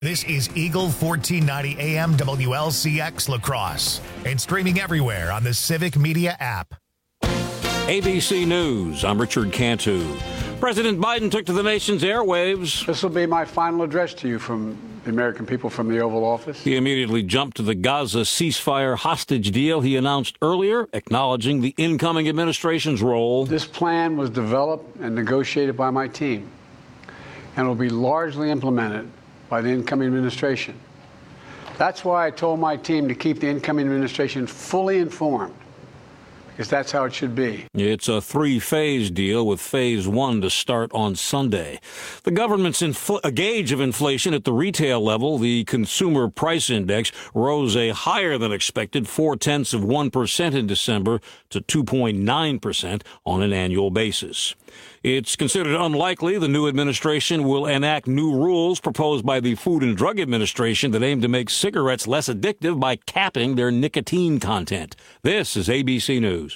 This is Eagle 1490 AM WLCX La Crosse and streaming everywhere on the Civic Media app. ABC News, I'm Richard Cantu. President Biden took to the nation's airwaves. This will be my final address to you from the American people from the Oval Office. He immediately jumped to the Gaza ceasefire hostage deal he announced earlier, acknowledging the incoming administration's role. This plan was developed and negotiated by my team and will be largely implemented by the incoming administration. That's why I told my team to keep the incoming administration fully informed, because that's how it should be. It's a three-phase deal with phase one to start on Sunday. The government's gauge of inflation at the retail level, the Consumer Price Index, rose a higher than expected 0.4% in December to 2.9% on an annual basis. It's considered unlikely the new administration will enact new rules proposed by the Food and Drug Administration that aim to make cigarettes less addictive by capping their nicotine content. This is ABC News.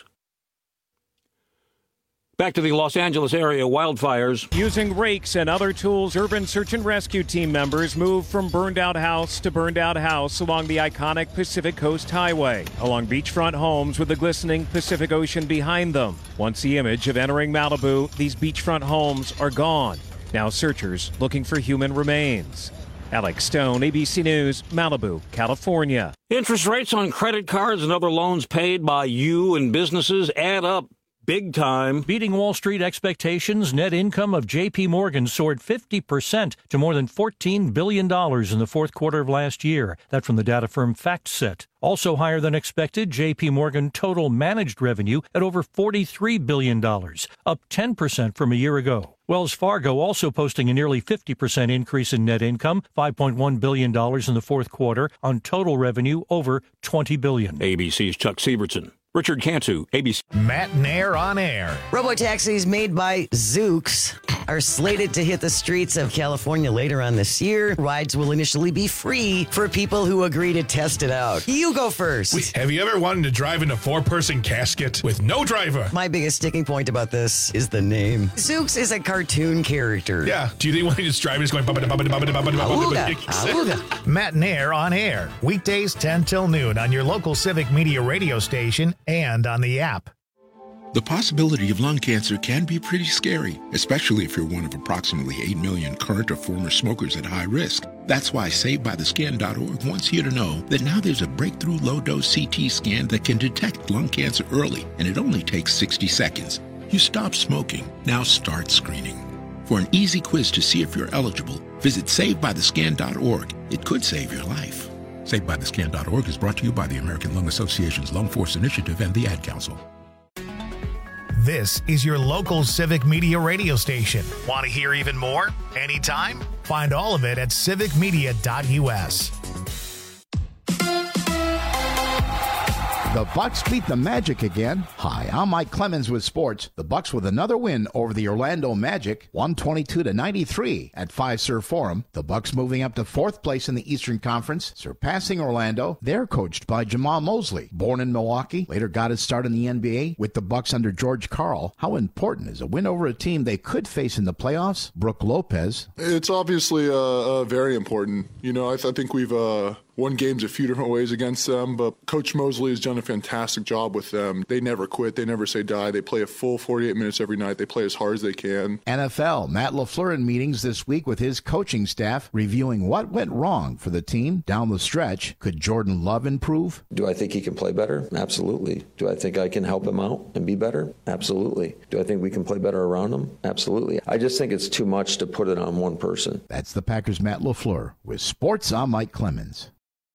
Back to the Los Angeles area wildfires. Using rakes and other tools, urban search and rescue team members moved from burned-out house to burned-out house along the iconic Pacific Coast Highway, along beachfront homes with the glistening Pacific Ocean behind them. Once the image of entering Malibu, these beachfront homes are gone. Now searchers looking for human remains. Alex Stone, ABC News, Malibu, California. Interest rates on credit cards and other loans paid by you and businesses add up big time. Beating Wall Street expectations, net income of J.P. Morgan soared 50% to more than $14 billion in the fourth quarter of last year. That from the data firm FactSet. Also higher than expected, J.P. Morgan total managed revenue at over $43 billion, up 10% from a year ago. Wells Fargo also posting a nearly 50% increase in net income, $5.1 billion in the fourth quarter, on total revenue over $20 billion. ABC's Chuck Sievertson. Richard Cantu, ABC. Matt Nair on air. Robotaxis made by Zoox are slated to hit the streets of California later on this year. Rides will initially be free for people who agree to test it out. You go first. Wait, have you ever wanted to drive in a four-person casket with no driver? My biggest sticking point about this is the name. Zoox is a cartoon character. Yeah. Do you think when he's driving, he's going... Auga. Matt Nair on air. Weekdays 10 till noon on your local Civic Media radio station and on the app. The possibility of lung cancer can be pretty scary, especially if you're one of approximately 8 million current or former smokers at high risk. That's why SaveByTheScan.org wants you to know that now there's a breakthrough low-dose CT scan that can detect lung cancer early, and it only takes 60 seconds. You stop smoking, now start screening. For an easy quiz to see if you're eligible, visit SaveByTheScan.org. It could save your life. SaveByTheScan.org is brought to you by the American Lung Association's Lung Force Initiative and the Ad Council. This is your local Civic Media radio station. Want to hear even more? Anytime? Find all of it at civicmedia.us. The Bucks beat the Magic again. Hi, I'm Mike Clemens with sports. The Bucks with another win over the Orlando Magic, 122-93 at Fiserv Forum. The Bucks moving up to fourth place in the Eastern Conference, surpassing Orlando. They're coached by Jamal Mosley, born in Milwaukee, later got his start in the NBA with the Bucks under George Karl. How important is a win over a team they could face in the playoffs? Brooke Lopez. It's obviously very important. You know, I think we've won games a few different ways against them, but Coach Mosley has done a fantastic job with them. They never quit. They never say die. They play a full 48 minutes every night. They play as hard as they can. NFL, Matt LaFleur in meetings this week with his coaching staff, reviewing what went wrong for the team down the stretch. Could Jordan Love improve? Do I think he can play better? Absolutely. Do I think I can help him out and be better? Absolutely. Do I think we can play better around him? Absolutely. I just think it's too much to put it on one person. That's the Packers' Matt LaFleur. With sports, I'm Mike Clemens.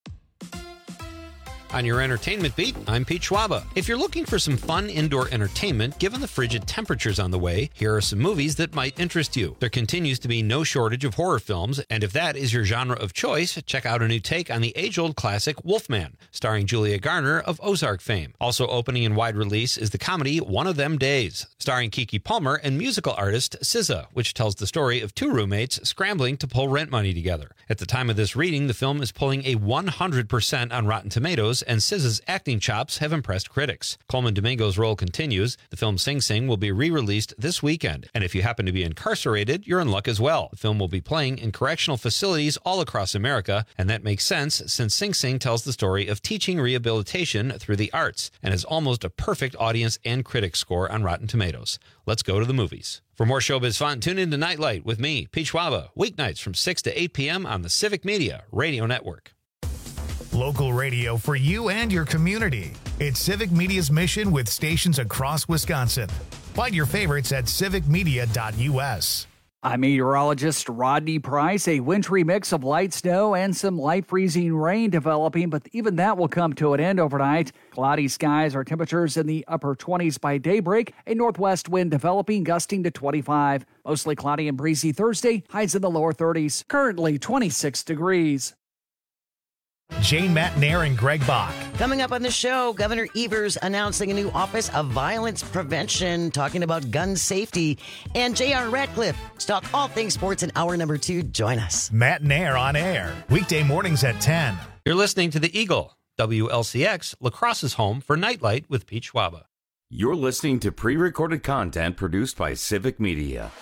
On your entertainment beat, I'm Pete Schwaba. If you're looking for some fun indoor entertainment, given the frigid temperatures on the way, here are some movies that might interest you. There continues to be no shortage of horror films, and if that is your genre of choice, check out a new take on the age-old classic Wolfman, starring Julia Garner of Ozark fame. Also opening in wide release is the comedy One of Them Days, starring Keke Palmer and musical artist SZA, which tells the story of two roommates scrambling to pull rent money together. At the time of this reading, the film is pulling a 100% on Rotten Tomatoes Tomatoes, and SZA's acting chops have impressed critics. Coleman Domingo's role continues. The film Sing Sing will be re-released this weekend, and if you happen to be incarcerated, you're in luck as well. The film will be playing in correctional facilities all across America, and that makes sense since Sing Sing tells the story of teaching rehabilitation through the arts and is almost a perfect audience and critic score on Rotten Tomatoes. Let's go to the movies. For more showbiz fun, tune in to Nightlight with me, Pete Schwaba, weeknights from 6 to 8 p.m. on the Civic Media Radio Network. Local radio for you and your community. It's Civic Media's mission with stations across Wisconsin. Find your favorites at civicmedia.us. I'm meteorologist Rodney Price. A wintry mix of light snow and some light freezing rain developing, but even that will come to an end overnight. Cloudy skies, our temperatures in the upper 20s by daybreak. A northwest wind developing, gusting to 25. Mostly cloudy and breezy Thursday, highs in the lower 30s. Currently 26 degrees. Jane Matnair and Greg Bach. Coming up on the show, Governor Evers announcing a new Office of Violence Prevention, talking about gun safety, and J.R. Ratcliffe. Talk all things sports in hour number 2. Join us. Matnair on air, weekday mornings at 10. You're listening to The Eagle, WLCX, La Crosse's home for Nightlight with Pete Schwaba. You're listening to pre-recorded content produced by Civic Media.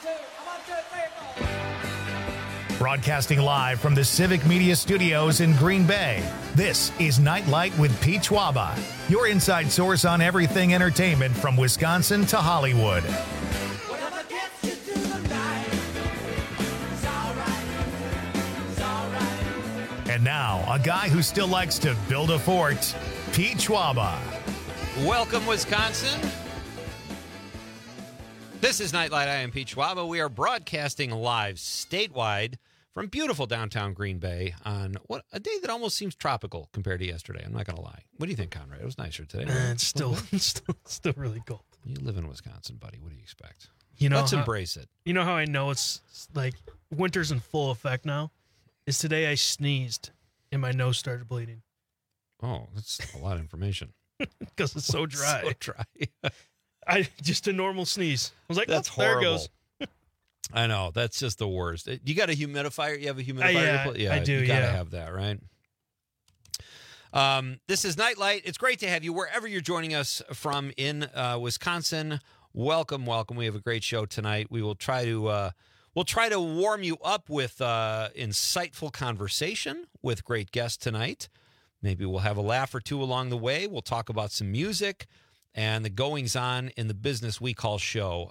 Broadcasting live from the Civic Media Studios in Green Bay, this is Nightlight with Pete Schwaba, your inside source on everything entertainment from Wisconsin to Hollywood. And now, a guy who still likes to build a fort, Pete Schwaba. Welcome, Wisconsin. This is Nightlight. I am Pete Schwaba. We are broadcasting live statewide from beautiful downtown Green Bay on what a day that almost seems tropical compared to yesterday. I'm not going to lie. What do you think, Conrad? It was nicer today. Right? It's still really cold. You live in Wisconsin, buddy. What do you expect? Let's embrace it. You know how I know it's like winter's in full effect now? Is today I sneezed and my nose started bleeding. Oh, that's a lot of information. Because it's so dry. So dry. Just a normal sneeze. I was like, that's horrible. There it goes. I know. That's just the worst. You got a humidifier? You have a humidifier? Yeah, I do. You got to have that, right? This is Nightlight. It's great to have you wherever you're joining us from in Wisconsin. Welcome. We have a great show tonight. We will try to warm you up with insightful conversation with great guests tonight. Maybe we'll have a laugh or two along the way. We'll talk about some music and the goings-on in the business we call show.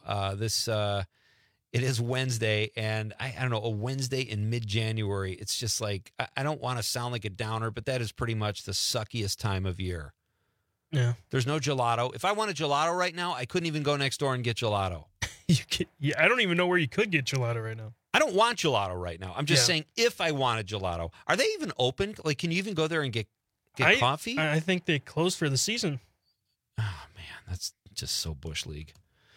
It is Wednesday, and I don't know, a Wednesday in mid-January, it's just like, I don't want to sound like a downer, but that is pretty much the suckiest time of year. Yeah. There's no gelato. If I want a gelato right now, I couldn't even go next door and get gelato. I don't even know where you could get gelato right now. I don't want gelato right now. I'm just saying if I wanted gelato. Are they even open? Like, can you even go there and get coffee? I think they closed for the season. Oh, man, that's just so Bush League.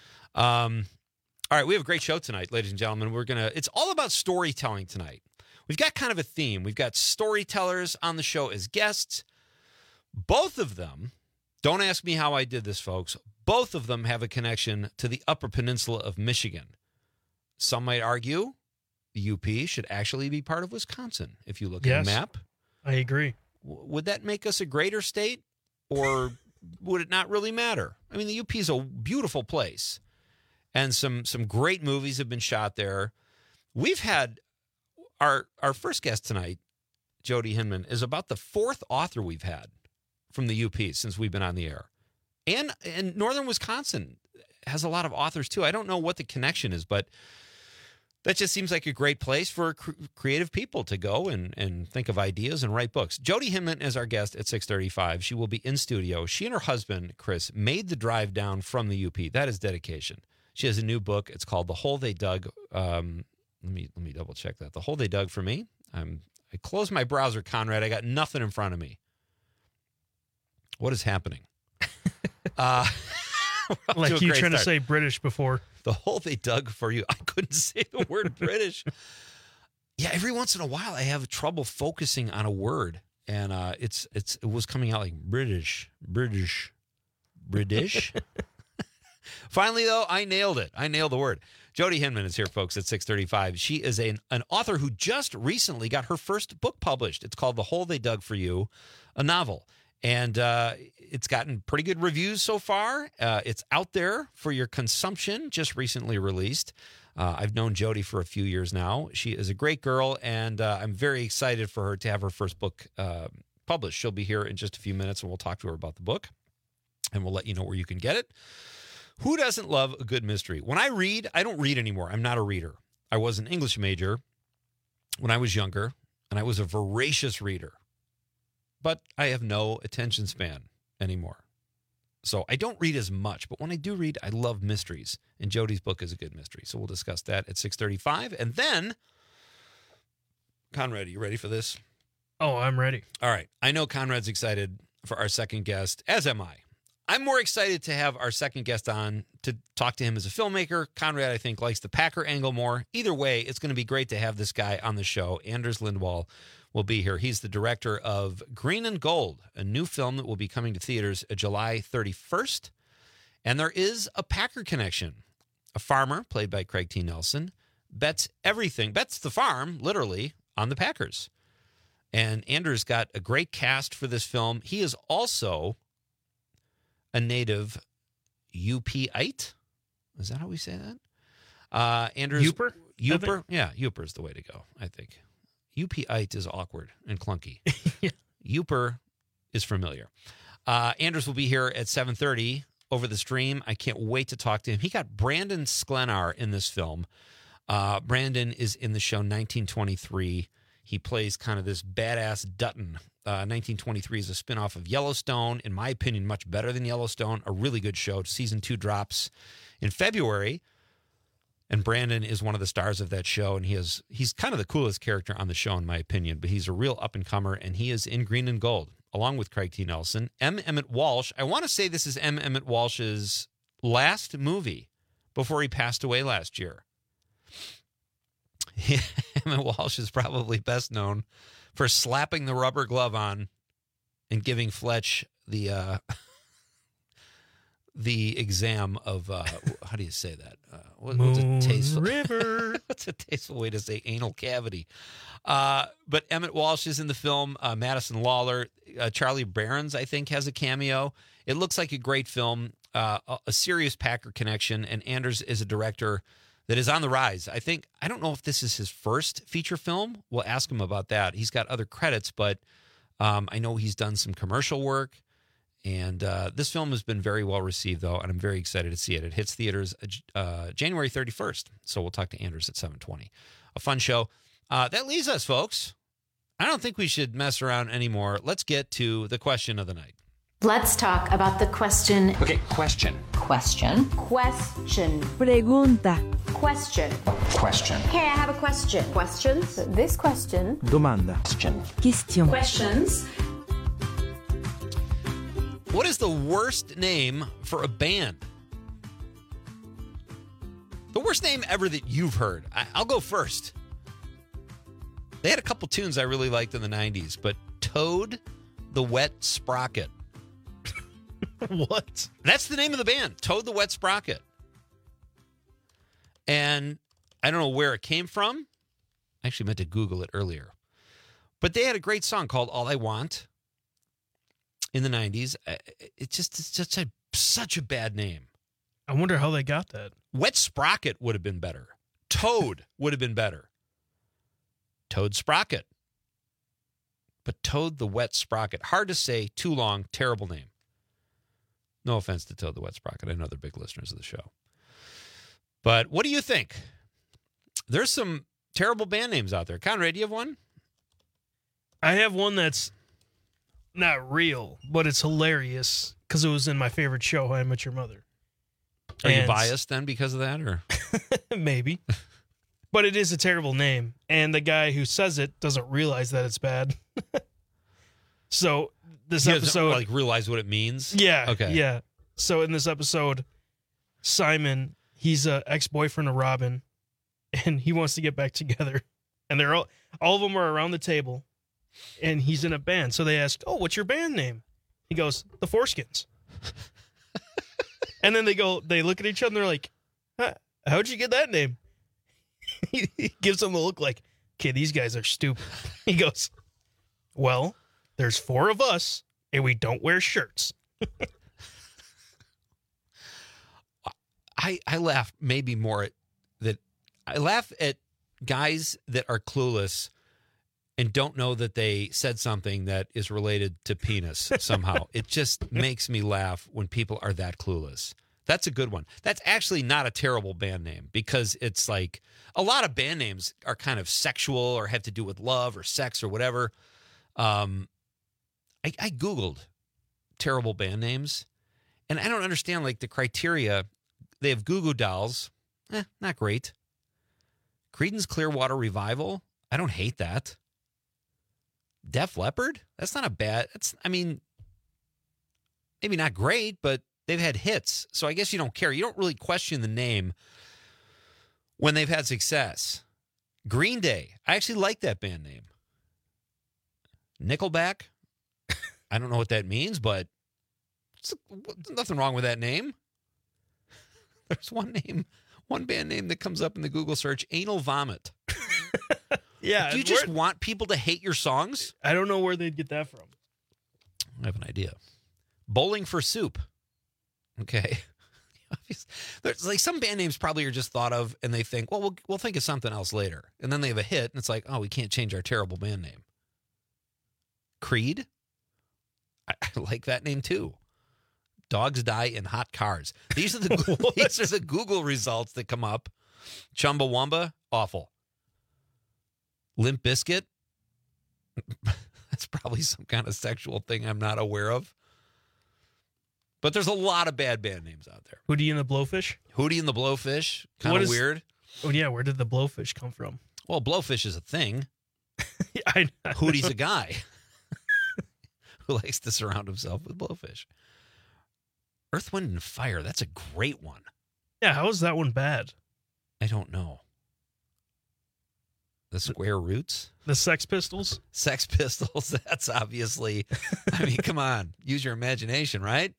All right, we have a great show tonight, ladies and gentlemen. It's all about storytelling tonight. We've got kind of a theme. We've got storytellers on the show as guests. Both of them, don't ask me how I did this, folks, both of them have a connection to the Upper Peninsula of Michigan. Some might argue the UP should actually be part of Wisconsin if you look at a map. I agree. Would that make us a greater state, or would it not really matter? I mean, the UP is a beautiful place. And some great movies have been shot there. We've had our first guest tonight, Jody Hinman, is about the fourth author we've had from the UP since we've been on the air. And northern Wisconsin has a lot of authors, too. I don't know what the connection is, but that just seems like a great place for creative people to go and think of ideas and write books. Jody Hinman is our guest at 6:35. She will be in studio. She and her husband, Chris, made the drive down from the UP. That is dedication. She has a new book. It's called The Hole They Dug. Let me double check that. The Hole They Dug for Me. I closed my browser, Conrad. I got nothing in front of me. What is happening? Like you trying to say British before. The Hole They Dug for You. I couldn't say the word British. Yeah, every once in a while I have trouble focusing on a word, and it was coming out like British. Finally, though, I nailed it. I nailed the word. Jody Hinman is here, folks, at 6:35. She is an author who just recently got her first book published. It's called The Hole They Dug for You, a novel. And it's gotten pretty good reviews so far. It's out there for your consumption, just recently released. I've known Jody for a few years now. She is a great girl, and I'm very excited for her to have her first book published. She'll be here in just a few minutes, and we'll talk to her about the book, and we'll let you know where you can get it. Who doesn't love a good mystery? When I read, I don't read anymore. I'm not a reader. I was an English major when I was younger, and I was a voracious reader. But I have no attention span anymore. So I don't read as much, but when I do read, I love mysteries. And Jody's book is a good mystery. So we'll discuss that at 6:35. And then, Conrad, are you ready for this? Oh, I'm ready. All right. I know Conrad's excited for our second guest, as am I. I'm more excited to have our second guest on to talk to him as a filmmaker. Conrad, I think, likes the Packer angle more. Either way, it's going to be great to have this guy on the show. Anders Lindwall will be here. He's the director of Green and Gold, a new film that will be coming to theaters July 31st. And there is a Packer connection. A farmer, played by Craig T. Nelson, bets the farm, literally, on the Packers. And Anders got a great cast for this film. He is also a native UP-ite. Is that how we say that? Anders Uper? Uper? Yeah, Uper is the way to go, I think. UP-ite is awkward and clunky. Yeah. Uper is familiar. Anders will be here at 7:30 over the stream. I can't wait to talk to him. He got Brandon Sklenar in this film. Brandon is in the show 1923. He plays kind of this badass Dutton. 1923 is a spinoff of Yellowstone. In my opinion, much better than Yellowstone. A really good show. Season 2 drops in February. And Brandon is one of the stars of that show. And he's kind of the coolest character on the show, in my opinion. But he's a real up-and-comer. And he is in Green and Gold, along with Craig T. Nelson. M. Emmett Walsh. I want to say this is M. Emmett Walsh's last movie before he passed away last year. Emmett Walsh is probably best known for slapping the rubber glove on and giving Fletch the exam of how do you say that? What's a tasteful River? What's a tasteful way to say anal cavity? But Emmett Walsh is in the film. Madison Lawler, Charlie Barons, I think, has a cameo. It looks like a great film, a serious Packer connection, and Anders is a director that is on the rise. I don't know if this is his first feature film. We'll ask him about that. He's got other credits, but I know he's done some commercial work. And this film has been very well received, though, and I'm very excited to see it. It hits theaters January 31st, so we'll talk to Anders at 7:20. A fun show. That leaves us, folks. I don't think we should mess around anymore. Let's get to the question of the night. Let's talk about the question. Okay, question. Question. Question. Pregunta. Question. Question. Hey, I have a question. Questions? This question. Domanda. Question. Question. Questions. What is the worst name for a band? The worst name ever that you've heard. I'll go first. They had a couple tunes I really liked in the 90s, but Toad the Wet Sprocket. What? That's the name of the band, Toad the Wet Sprocket. And I don't know where it came from. I actually meant to Google it earlier. But they had a great song called All I Want in the 90s. It's just such a bad name. I wonder how they got that. Wet Sprocket would have been better. Toad would have been better. Toad Sprocket. But Toad the Wet Sprocket. Hard to say, too long, terrible name. No offense to Toad the Wet Sprocket. I know they're big listeners of the show. But what do you think? There's some terrible band names out there. Conrad, do you have one? I have one that's not real, but it's hilarious because it was in my favorite show, How I Met Your Mother. Are you biased then because of that, or maybe? But it is a terrible name, and the guy who says it doesn't realize that it's bad. So this episode, like, realize what it means. Yeah. Okay. Yeah. So in this episode, Simon, he's an ex-boyfriend of Robin, and he wants to get back together, and they're all of them are around the table, and he's in a band. So they ask, "Oh, what's your band name?" He goes, "The Foreskins." And then they look at each other and they're like, how'd you get that name? He gives them a look like, okay, these guys are stupid. He goes, well, there's 4 of us And we don't wear shirts. I laugh maybe more at that. I laugh at guys that are clueless and don't know that they said something that is related to penis somehow. It just makes me laugh when people are that clueless. That's a good one. That's actually not a terrible band name because it's like a lot of band names are kind of sexual or have to do with love or sex or whatever. I Googled terrible band names, and I don't understand like the criteria. They have Goo Goo Dolls. Not great. Creedence Clearwater Revival. I don't hate that. Def Leppard. That's not a bad. Maybe not great, but they've had hits. So I guess you don't care. You don't really question the name when they've had success. Green Day. I actually like that band name. Nickelback. I don't know what that means, but there's nothing wrong with that name. There's one band name that comes up in the Google search, Anal Vomit. Yeah. Do you just want people to hate your songs? I don't know where they'd get that from. I have an idea. Bowling for Soup. Okay. There's like some band names probably are just thought of and they think, well, we'll think of something else later. And then they have a hit and it's like, oh, we can't change our terrible band name. Creed. I like that name too. Dogs Die in Hot Cars. These are the Google results that come up. Chumbawamba, awful. Limp Bizkit. That's probably some kind of sexual thing I'm not aware of. But there's a lot of bad band names out there. Hootie and the Blowfish? Hootie and the Blowfish. Kind of weird. Oh, yeah. Where did the Blowfish come from? Well, Blowfish is a thing. I Hootie's a guy who likes to surround himself with blowfish. Earth, Wind, and Fire. That's a great one. Yeah, how is that one bad? I don't know. The Square Roots? The Sex Pistols? Sex Pistols. That's obviously, I mean, come on. Use your imagination, right?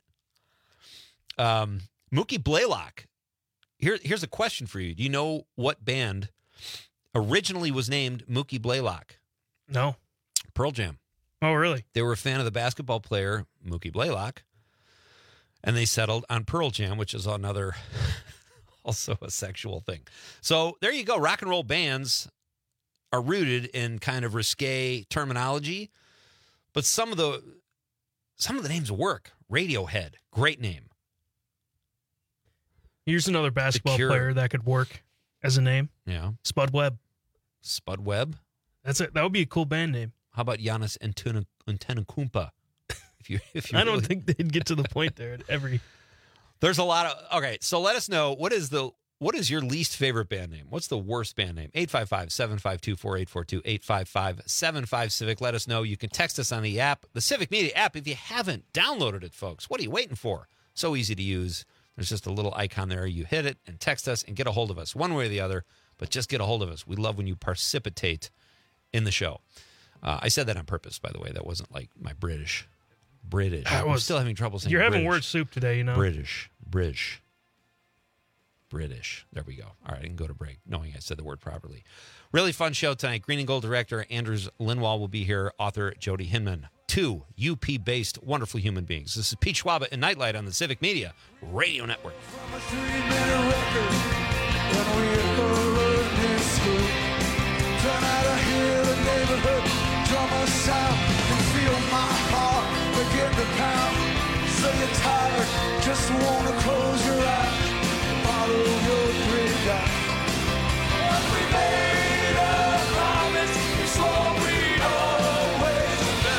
Mookie Blaylock. Here's a question for you. Do you know what band originally was named Mookie Blaylock? No. Pearl Jam. Oh, really? They were a fan of the basketball player Mookie Blaylock, and they settled on Pearl Jam, which is another, also a sexual thing. So there you go. Rock and roll bands are rooted in kind of risque terminology, but some of the names work. Radiohead, great name. Here's another basketball player that could work as a name. Yeah. Spud Webb. Spud Webb? That's it. That would be a cool band name. How about Giannis Antetokounmpo? If you I don't think they'd get to the point there at every. There's a lot of. Okay, so let us know what is your least favorite band name? What's the worst band name? 855-752-4842, 855-75-CIVIC. Let us know. You can text us on the app, the Civic Media app, if you haven't downloaded it, folks. What are you waiting for? So easy to use. There's just a little icon there. You hit it and text us and get a hold of us one way or the other, but just get a hold of us. We love when you precipitate in the show. I said that on purpose, by the way. That wasn't like my British. I'm still having trouble saying You're having British. word soup today, you know. British. There we go. All right, I can go to break knowing I said the word properly. Really fun show tonight. Green and Gold director Anders Lindwall will be here. Author Jody Hinman. 2 UP-based wonderful human beings. This is Pete Schwaba and Nightlight on the Civic Media Radio Network. Just wanna close your eyes, follow your dream down. We made a promise, we swore we'd always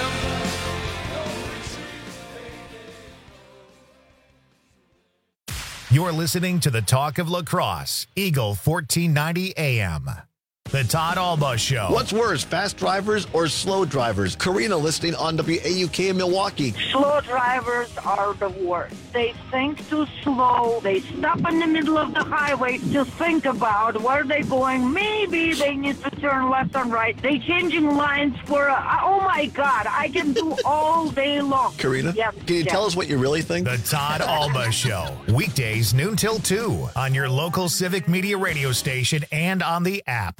remember. You're listening to the Talk of Lacrosse, Eagle 1490 AM. The Todd Alba Show. What's worse, fast drivers or slow drivers? Karina listening on WAUK in Milwaukee. Slow drivers are the worst. They think too slow. They stop in the middle of the highway to think about where they're going. Maybe they need to turn left and right. They changing lines for, oh my God, I can do all day long. Karina, can you tell us what you really think? The Todd Alba Show. Weekdays noon till 2 on your local Civic Media radio station and on the app.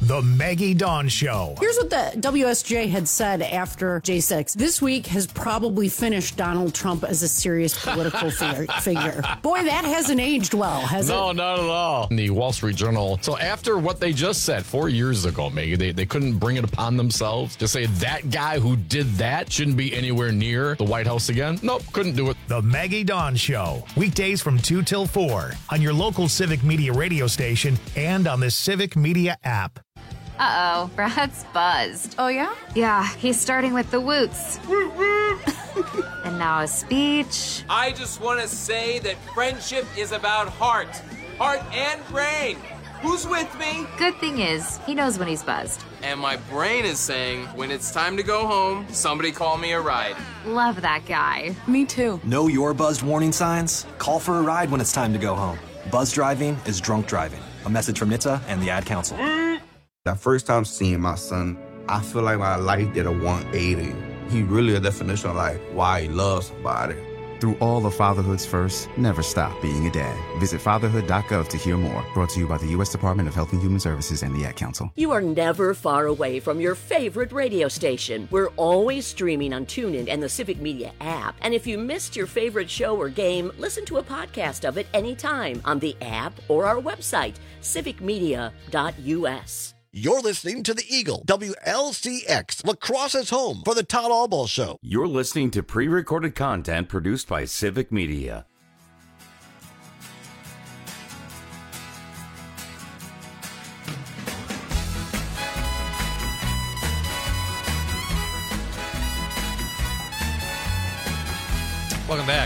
The Maggie Dawn Show. Here's what the WSJ had said after J6. This week has probably finished Donald Trump as a serious political figure. Boy, that hasn't aged well, has it? No, not at all. The Wall Street Journal. So after what they just said 4 years ago, Maggie, they couldn't bring it upon themselves to say that guy who did that shouldn't be anywhere near the White House again. Nope, couldn't do it. The Maggie Dawn Show. Weekdays from 2 till 4 on your local Civic Media radio station and on the Civic Media app. Uh-oh, Brad's buzzed. Oh, yeah? Yeah, he's starting with the woots. And now a speech. I just want to say that friendship is about heart and brain. Who's with me? Good thing is, he knows when he's buzzed. And my brain is saying, when it's time to go home, somebody call me a ride. Love that guy. Me too. Know your buzzed warning signs? Call for a ride when it's time to go home. Buzz driving is drunk driving. A message from NHTSA and the Ad Council. That first time seeing my son, I feel like my life did a 180. He really a definition of like why he loves somebody. Through all of fatherhood's first, never stop being a dad. Visit fatherhood.gov to hear more. Brought to you by the U.S. Department of Health and Human Services and the Ad Council. You are never far away from your favorite radio station. We're always streaming on TuneIn and the Civic Media app. And if you missed your favorite show or game, listen to a podcast of it anytime on the app or our website, civicmedia.us. You're listening to the Eagle, WLCX, Lacrosse's home for the Todd Albaugh Show. You're listening to pre-recorded content produced by Civic Media. Welcome back.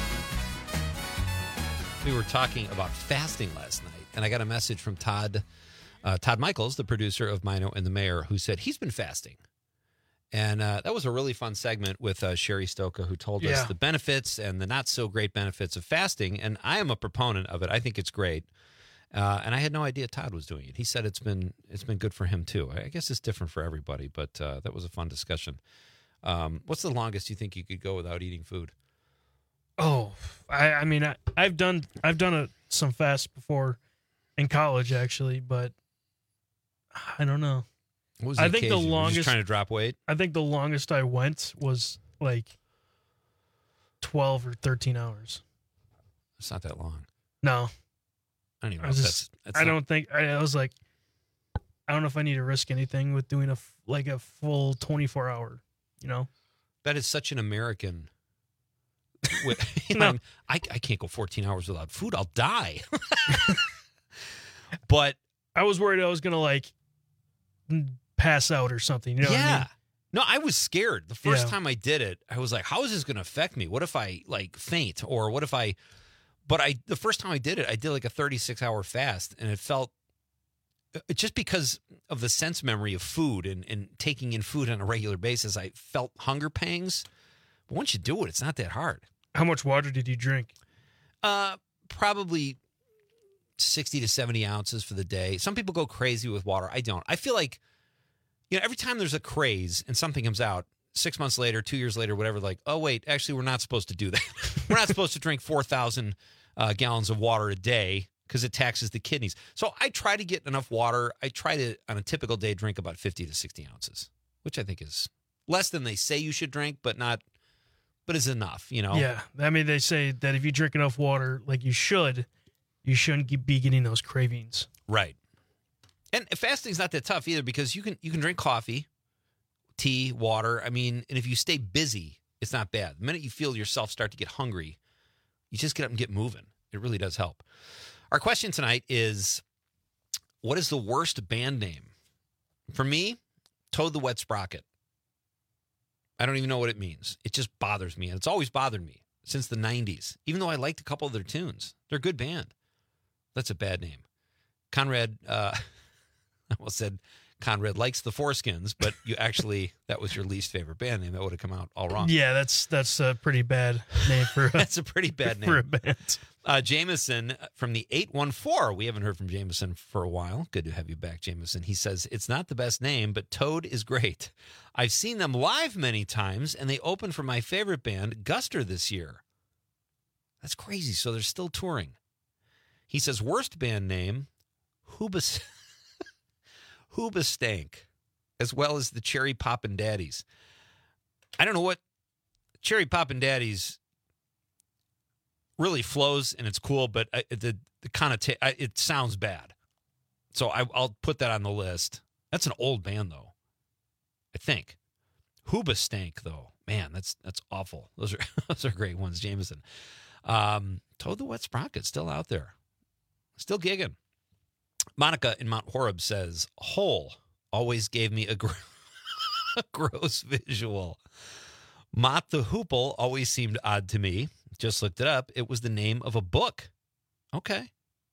We were talking about fasting last night, and I got a message from Todd Michaels, the producer of Mino and the Mayor, who said he's been fasting. And that was a really fun segment with Sherry Stoka, who told us the benefits and the not-so-great benefits of fasting. And I am a proponent of it. I think it's great. And I had no idea Todd was doing it. He said it's been good for him, too. I guess it's different for everybody, but that was a fun discussion. What's the longest you think you could go without eating food? Oh, I mean, I've done some fasts before in college, actually, but I don't know. What was the occasion? The Were you longest just trying to drop weight. I think the longest I went was like 12 or 13 hours. It's not that long. No, I don't even know. I was like, I don't know if I need to risk anything with doing a full 24 hour. You know, that is such an American. I can't go 14 hours without food. I'll die. But I was worried I was going to like pass out or something. You know what I mean? No, I was scared. The first time I did it, I was like, how is this going to affect me? What if I like faint, or what if the first time I did it, I did like a 36-hour fast, and it felt just because of the sense memory of food and taking in food on a regular basis, I felt hunger pangs. But once you do it, it's not that hard. How much water did you drink? Probably 60 to 70 ounces for the day. Some people go crazy with water. I don't. I feel like, every time there's a craze and something comes out, 6 months later, 2 years later, whatever, like, oh, wait, actually, we're not supposed to do that. We're not supposed to drink 4,000 gallons of water a day because it taxes the kidneys. So I try to get enough water. I try to, on a typical day, drink about 50 to 60 ounces, which I think is less than they say you should drink, but is enough, Yeah. I mean, they say that if you drink enough water like you shouldn't be getting those cravings. Right. And fasting's not that tough either, because you can drink coffee, tea, water. I mean, and if you stay busy, it's not bad. The minute you feel yourself start to get hungry, you just get up and get moving. It really does help. Our question tonight is, what is the worst band name? For me, Toad the Wet Sprocket. I don't even know what it means. It just bothers me, and it's always bothered me since the 90s, even though I liked a couple of their tunes. They're a good band. That's a bad name. Conrad, I almost said Conrad likes the Foreskins, but that was your least favorite band name. That would have come out all wrong. Yeah, that's a pretty bad name for that's a pretty bad name for a band. Jameson from the 814. We haven't heard from Jameson for a while. Good to have you back, Jameson. He says, it's not the best name, but Toad is great. I've seen them live many times, and they opened for my favorite band, Guster, this year. That's crazy. So they're still touring. He says, worst band name, Hoobastank, as well as the Cherry Poppin' Daddies. I don't know what Cherry Poppin' Daddies really flows and it's cool, but the it sounds bad. So I'll put that on the list. That's an old band, though, I think. Hoobastank, though. Man, that's awful. Those are great ones, Jameson. Toad the Wet Sprocket, still out there. Still gigging. Monica in Mount Horeb says, Hole always gave me a gross visual. Mott the Hoople always seemed odd to me. Just looked it up. It was the name of a book. Okay.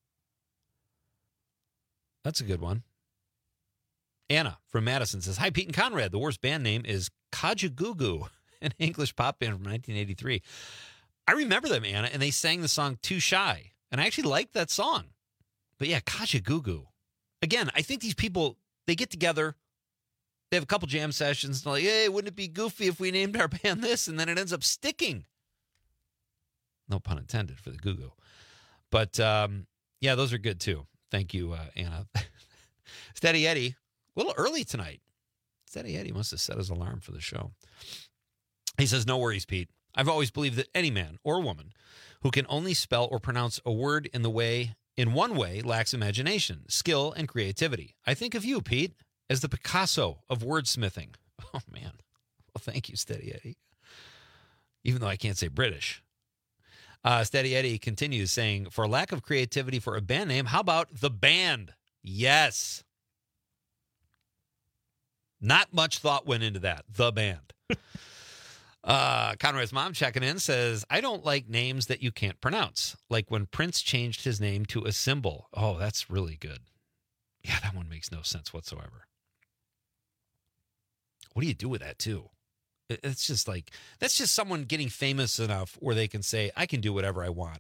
That's a good one. Anna from Madison says, Hi, Pete and Conrad. The worst band name is Kajagoogoo, an English pop band from 1983. I remember them, Anna, and they sang the song Too Shy. And I actually liked that song. But yeah, Kajagoogoo. Again, I think these people, they get together, they have a couple jam sessions, and they're like, hey, wouldn't it be goofy if we named our band this? And then it ends up sticking. No pun intended for the Goo-Goo. But, yeah, those are good, too. Thank you, Anna. Steady Eddie, a little early tonight. Steady Eddie must have set his alarm for the show. He says, no worries, Pete. I've always believed that any man or woman who can only spell or pronounce a word in one way lacks imagination, skill, and creativity. I think of you, Pete, as the Picasso of wordsmithing. Oh, man. Well, thank you, Steady Eddie. Even though I can't say British. Steady Eddie continues saying, for lack of creativity for a band name, how about The Band? Yes. Not much thought went into that. The Band. Conrad's mom checking in says, I don't like names that you can't pronounce. Like when Prince changed his name to a symbol. Oh, that's really good. Yeah, that one makes no sense whatsoever. What do you do with that, too? It's just like, that's just someone getting famous enough where they can say, I can do whatever I want.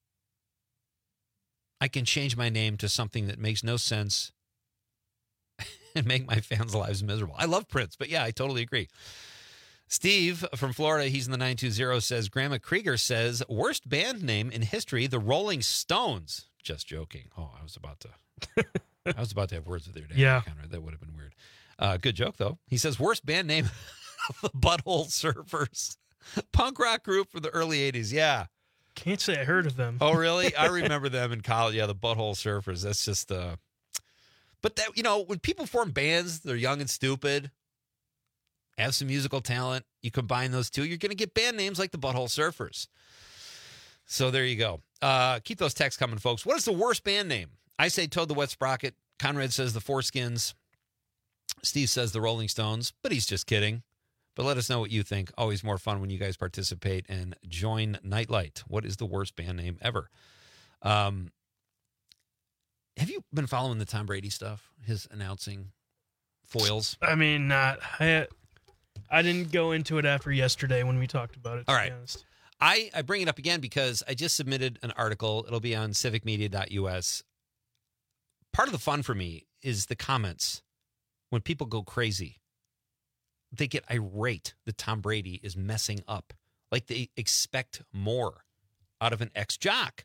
I can change my name to something that makes no sense and make my fans' lives miserable. I love Prince, but yeah, I totally agree. Steve from Florida, he's in the 920, says, Grandma Krieger says, worst band name in history, the Rolling Stones. Just joking. Oh, I was about to have words with your dad. Yeah. Conrad. That would have been weird. Good joke, though. He says, worst band name, the Butthole Surfers. Punk rock group from the early 80s. Yeah. Can't say I heard of them. Oh, really? I remember them in college. Yeah, the Butthole Surfers. That's just, but that, when people form bands, they're young and stupid, have some musical talent, you combine those two, you're going to get band names like the Butthole Surfers. So there you go. Keep those texts coming, folks. What is the worst band name? I say Toad the Wet Sprocket. Conrad says the Foreskins. Steve says the Rolling Stones, but he's just kidding. But let us know what you think. Always more fun when you guys participate and join Nightlight. What is the worst band name ever? Have you been following the Tom Brady stuff? His announcing foils? I mean, not. I didn't go into it after yesterday when we talked about it, All right. I bring it up again because I just submitted an article. It'll be on civicmedia.us. Part of the fun for me is the comments when people go crazy. They get irate that Tom Brady is messing up. Like they expect more out of an ex-jock.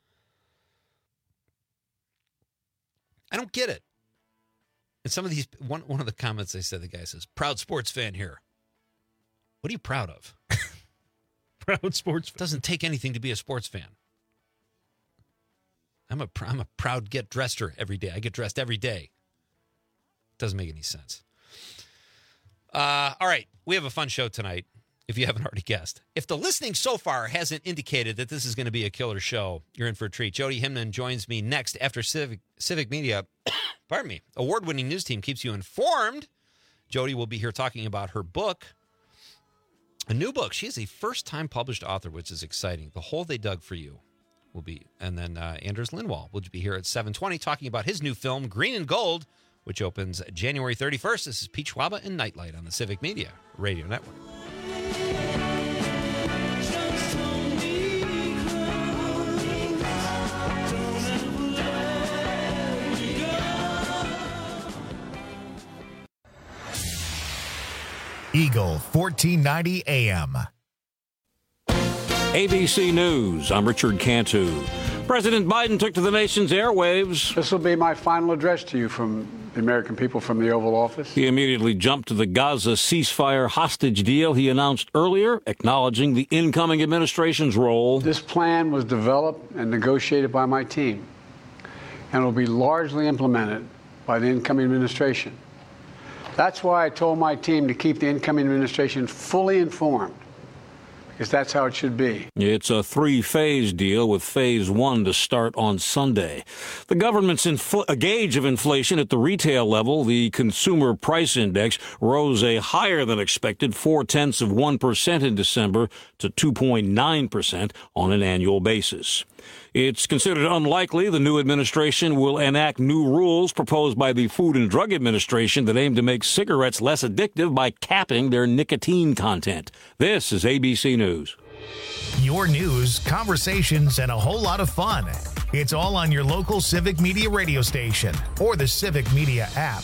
I don't get it. And some of these, one of the comments they said, the guy says, proud sports fan here. What are you proud of? Proud sports fan. Doesn't take anything to be a sports fan. I'm a proud get dresser every day. I get dressed every day. Doesn't make any sense. All right. We have a fun show tonight, if you haven't already guessed. If the listening so far hasn't indicated that this is going to be a killer show, you're in for a treat. Jody Himman joins me next after Civic Media. Pardon me. Award-winning news team keeps you informed. Jody will be here talking about her book, a new book. She is a first-time published author, which is exciting. The Hole They Dug for You will be. And then Anders Lindwall will be here at 7:20 talking about his new film, Green and Gold, which opens January 31st. This is Pete Schwaba and Nightlight on the Civic Media Radio Network. Eagle 1490 AM. ABC News, I'm Richard Cantu. President Biden took to the nation's airwaves. This will be my final address to you from the American people from the Oval Office. He immediately jumped to the Gaza ceasefire hostage deal he announced earlier, acknowledging the incoming administration's role. This plan was developed and negotiated by my team, and will be largely implemented by the incoming administration. That's why I told my team to keep the incoming administration fully informed, because that's how it should be. It's a 3-phase deal with phase 1 to start on Sunday. The government's gauge of inflation at the retail level, the Consumer Price Index, rose a higher than expected 0.4% in December to 2.9% on an annual basis. It's considered unlikely the new administration will enact new rules proposed by the Food and Drug Administration that aim to make cigarettes less addictive by capping their nicotine content. This is ABC News. Your news, conversations, and a whole lot of fun. It's all on your local Civic Media radio station or the Civic Media app.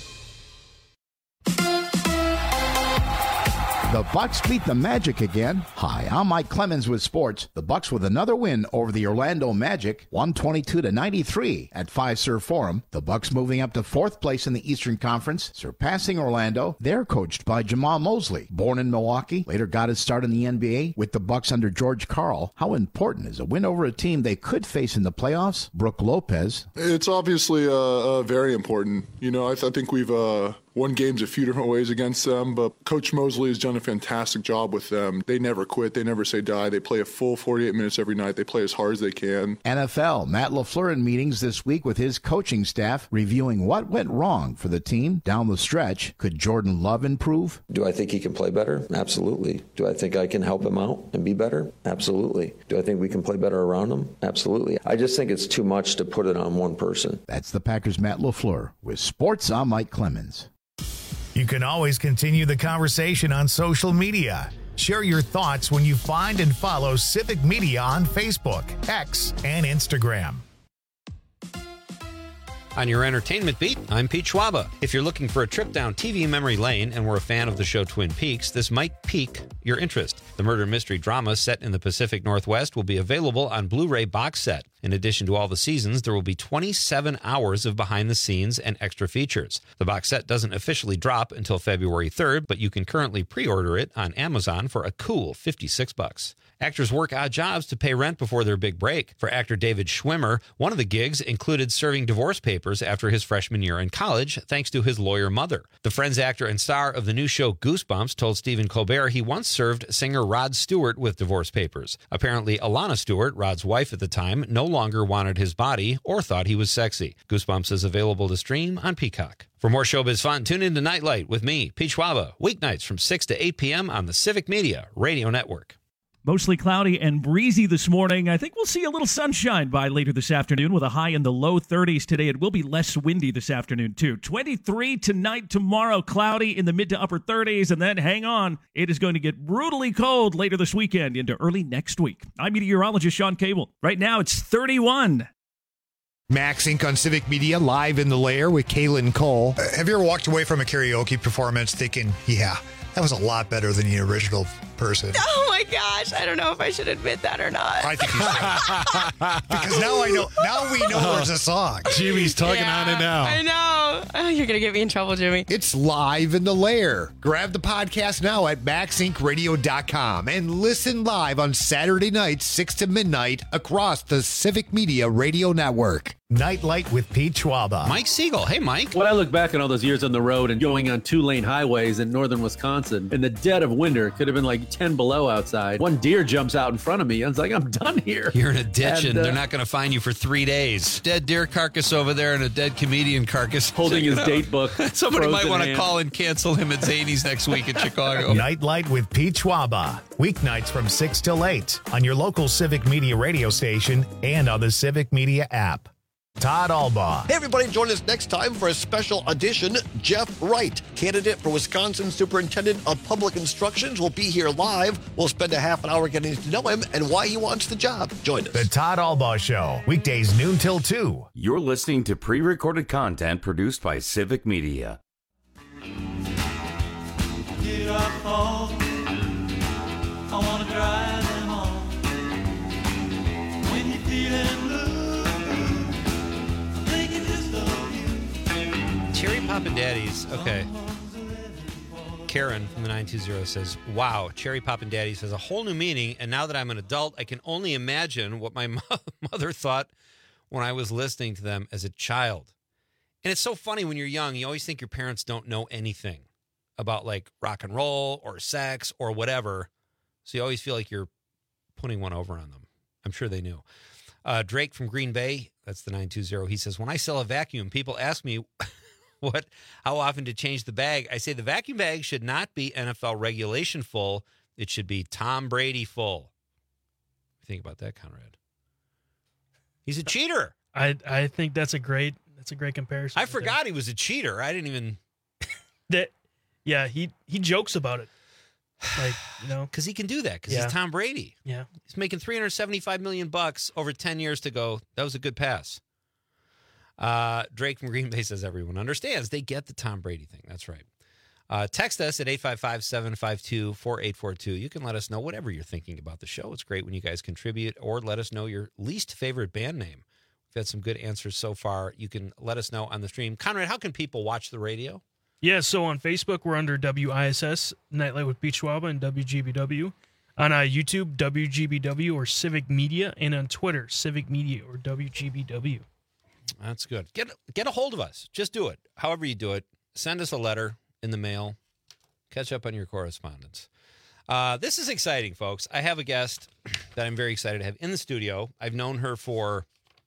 The Bucks beat the Magic again. Hi, I'm Mike Clemens with sports. The Bucks with another win over the Orlando Magic, 122-93 at Fiserv Forum. The Bucks moving up to 4th place in the Eastern Conference, surpassing Orlando. They're coached by Jamal Mosley, born in Milwaukee, later got his start in the NBA with the Bucks under George Karl. How important is a win over a team they could face in the playoffs? Brooke Lopez. It's obviously very important. You know, I think we've won games a few different ways against them, but Coach Mosley has done a fantastic job with them. They never quit. They never say die. They play a full 48 minutes every night. They play as hard as they can. NFL, Matt LaFleur in meetings this week with his coaching staff, reviewing what went wrong for the team down the stretch. Could Jordan Love improve? Do I think he can play better? Absolutely. Do I think I can help him out and be better? Absolutely. Do I think we can play better around him? Absolutely. I just think it's too much to put it on one person. That's the Packers' Matt LaFleur. With sports, I'm Mike Clemens. You can always continue the conversation on social media. Share your thoughts when you find and follow Civic Media on Facebook, X, and Instagram. On your entertainment beat, I'm Pete Schwaba. If you're looking for a trip down TV memory lane and were a fan of the show Twin Peaks, this might pique your interest. The murder mystery drama set in the Pacific Northwest will be available on Blu-ray box set. In addition to all the seasons, there will be 27 hours of behind-the-scenes and extra features. The box set doesn't officially drop until February 3rd, but you can currently pre-order it on Amazon for a cool $56. Actors work odd jobs to pay rent before their big break. For actor David Schwimmer, one of the gigs included serving divorce papers after his freshman year in college, thanks to his lawyer mother. The Friends actor and star of the new show Goosebumps told Stephen Colbert he once served singer Rod Stewart with divorce papers. Apparently, Alana Stewart, Rod's wife at the time, no longer wanted his body or thought he was sexy. Goosebumps is available to stream on Peacock. For more showbiz fun, tune in to Nightlight with me, Pete Schwaba, weeknights from 6 to 8 p.m. on the Civic Media Radio Network. Mostly cloudy and breezy this morning. I think we'll see a little sunshine by later this afternoon with a high in the low 30s today. It will be less windy this afternoon, too. 23 tonight, tomorrow, cloudy in the mid to upper 30s. And then hang on, it is going to get brutally cold later this weekend into early next week. I'm meteorologist Sean Cable. Right now, it's 31. Max Inc. on Civic Media, live in the lair with Kaylin Cole. Have you ever walked away from a karaoke performance thinking, yeah, that was a lot better than the original person? Oh my gosh, I don't know if I should admit that or not. I think you should. Because now we know there's a song. Jimmy's tugging on it now. I know. Oh, you're going to get me in trouble, Jimmy. It's live in the lair. Grab the podcast now at maxincradio.com and listen live on Saturday nights, 6 to midnight across the Civic Media Radio Network. Nightlight with Pete Schwaba. Mike Siegel. Hey, Mike. When I look back on all those years on the road and going on 2-lane highways in northern Wisconsin, in the dead of winter, it could have been like 10 below outside. One deer jumps out in front of me. I was like, I'm done here. You're in a ditch and they're not going to find you for 3 days. Dead deer carcass over there and a dead comedian carcass. Holding his date book. Somebody might want to call and cancel him at Zany's next week in Chicago. Nightlight with Pete Schwaba. Weeknights from 6 till 8 on your local Civic Media radio station and on the Civic Media app. Todd Albaugh. Hey, everybody, join us next time for a special edition. Jeff Wright, candidate for Wisconsin Superintendent of Public Instructions, will be here live. We'll spend a half an hour getting to know him and why he wants the job. Join us. The Todd Albaugh Show, weekdays noon till 2. You're listening to pre-recorded content produced by Civic Media. Get up, oh, I want to drive them on. When you're feeling blue, Poppin' Daddies. Okay. Karen from the 920 says, wow, Cherry Poppin' Daddies has a whole new meaning, and now that I'm an adult, I can only imagine what my mother thought when I was listening to them as a child. And it's so funny when you're young, you always think your parents don't know anything about like rock and roll or sex or whatever. So you always feel like you're putting one over on them. I'm sure they knew. Drake from Green Bay, that's the 920. He says, when I sell a vacuum, people ask me how often to change the bag. I say the vacuum bag should not be NFL regulation full. It should be Tom Brady full. Think about that, Conrad. He's a cheater. I think that's a great comparison. I forgot he was a cheater. I didn't even. Yeah, he jokes about it. Like, you know, because he can do that because he's Tom Brady. Yeah. He's making $375 million over 10 years to go. That was a good pass. Drake from Green Bay says everyone understands. They get the Tom Brady thing. That's right. Text us at 855-752-4842. You can let us know whatever you're thinking about the show. It's great when you guys contribute, or let us know your least favorite band name. We've had some good answers so far. You can let us know on the stream. Conrad, how can people watch the radio? Yeah, so on Facebook, we're under WISS, Nightlight with Pete Schwaba, and WGBW. On YouTube, WGBW or Civic Media, and on Twitter, Civic Media or WGBW. That's good. Get a hold of us. Just do it. However you do it. Send us a letter in the mail. Catch up on your correspondence. This is exciting, folks. I have a guest that I'm very excited to have in the studio. I've known her for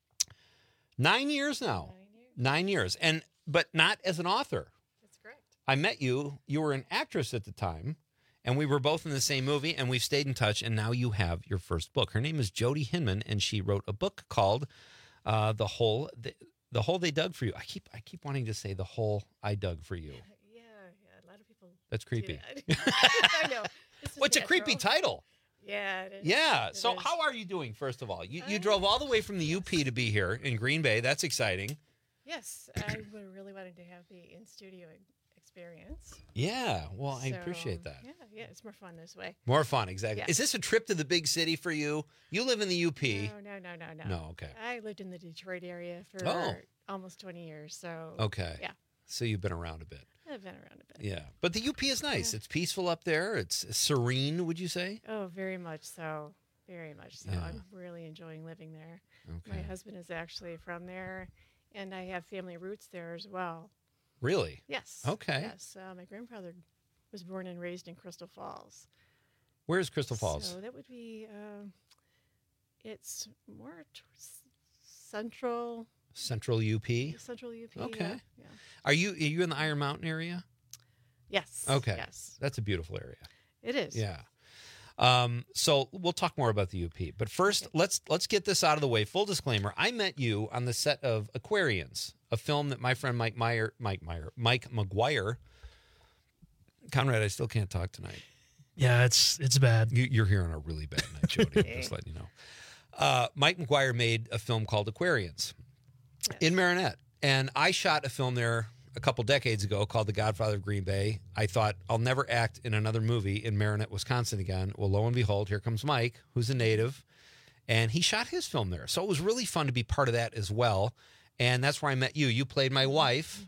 9 years now. 9 years. But not as an author. That's correct. I met you. You were an actress at the time, and we were both in the same movie, and we've stayed in touch, and now you have your first book. Her name is Jody Hinman, and she wrote a book called The Hole They Dug for You. I keep wanting to say The Hole I Dug for You. Yeah, a lot of people. That's creepy. I know. What's a creepy title? Yeah, it is. Yeah. It So is. how are you doing, first of all? You drove all the way from the UP to be here in Green Bay. That's exciting. Yes, I really wanted to have the in-studio experience. Yeah. Well, I appreciate that. Yeah, it's more fun this way. More fun, exactly. Yeah. Is this a trip to the big city for you? You live in the UP. No. No, okay. I lived in the Detroit area for almost 20 years, so. Okay. Yeah. So you've been around a bit. I've been around a bit. Yeah. But the UP is nice. Yeah. It's peaceful up there. It's serene, would you say? Oh, very much so. Very much so. Yeah. I'm really enjoying living there. Okay. My husband is actually from there, and I have family roots there as well. Really? Yes. Okay. Yes. My grandfather was born and raised in Crystal Falls. Where's Crystal Falls? So that would be, it's more central. Central UP? Central UP. Okay. Yeah. Are you in the Iron Mountain area? Yes. Okay. Yes. That's a beautiful area. It is. Yeah. So we'll talk more about the UP, but first let's get this out of the way. Full disclaimer: I met you on the set of Aquarians, a film that my friend Mike McGuire. Conrad, I still can't talk tonight. Yeah, it's bad. You're here on a really bad night, Jody. Just letting you know. Mike McGuire made a film called Aquarians in Marinette, and I shot a film there a couple decades ago called The Godfather of Green Bay. I thought, I'll never act in another movie in Marinette, Wisconsin again. Well, lo and behold, here comes Mike, who's a native, and he shot his film there. So it was really fun to be part of that as well. And that's where I met you. You played my wife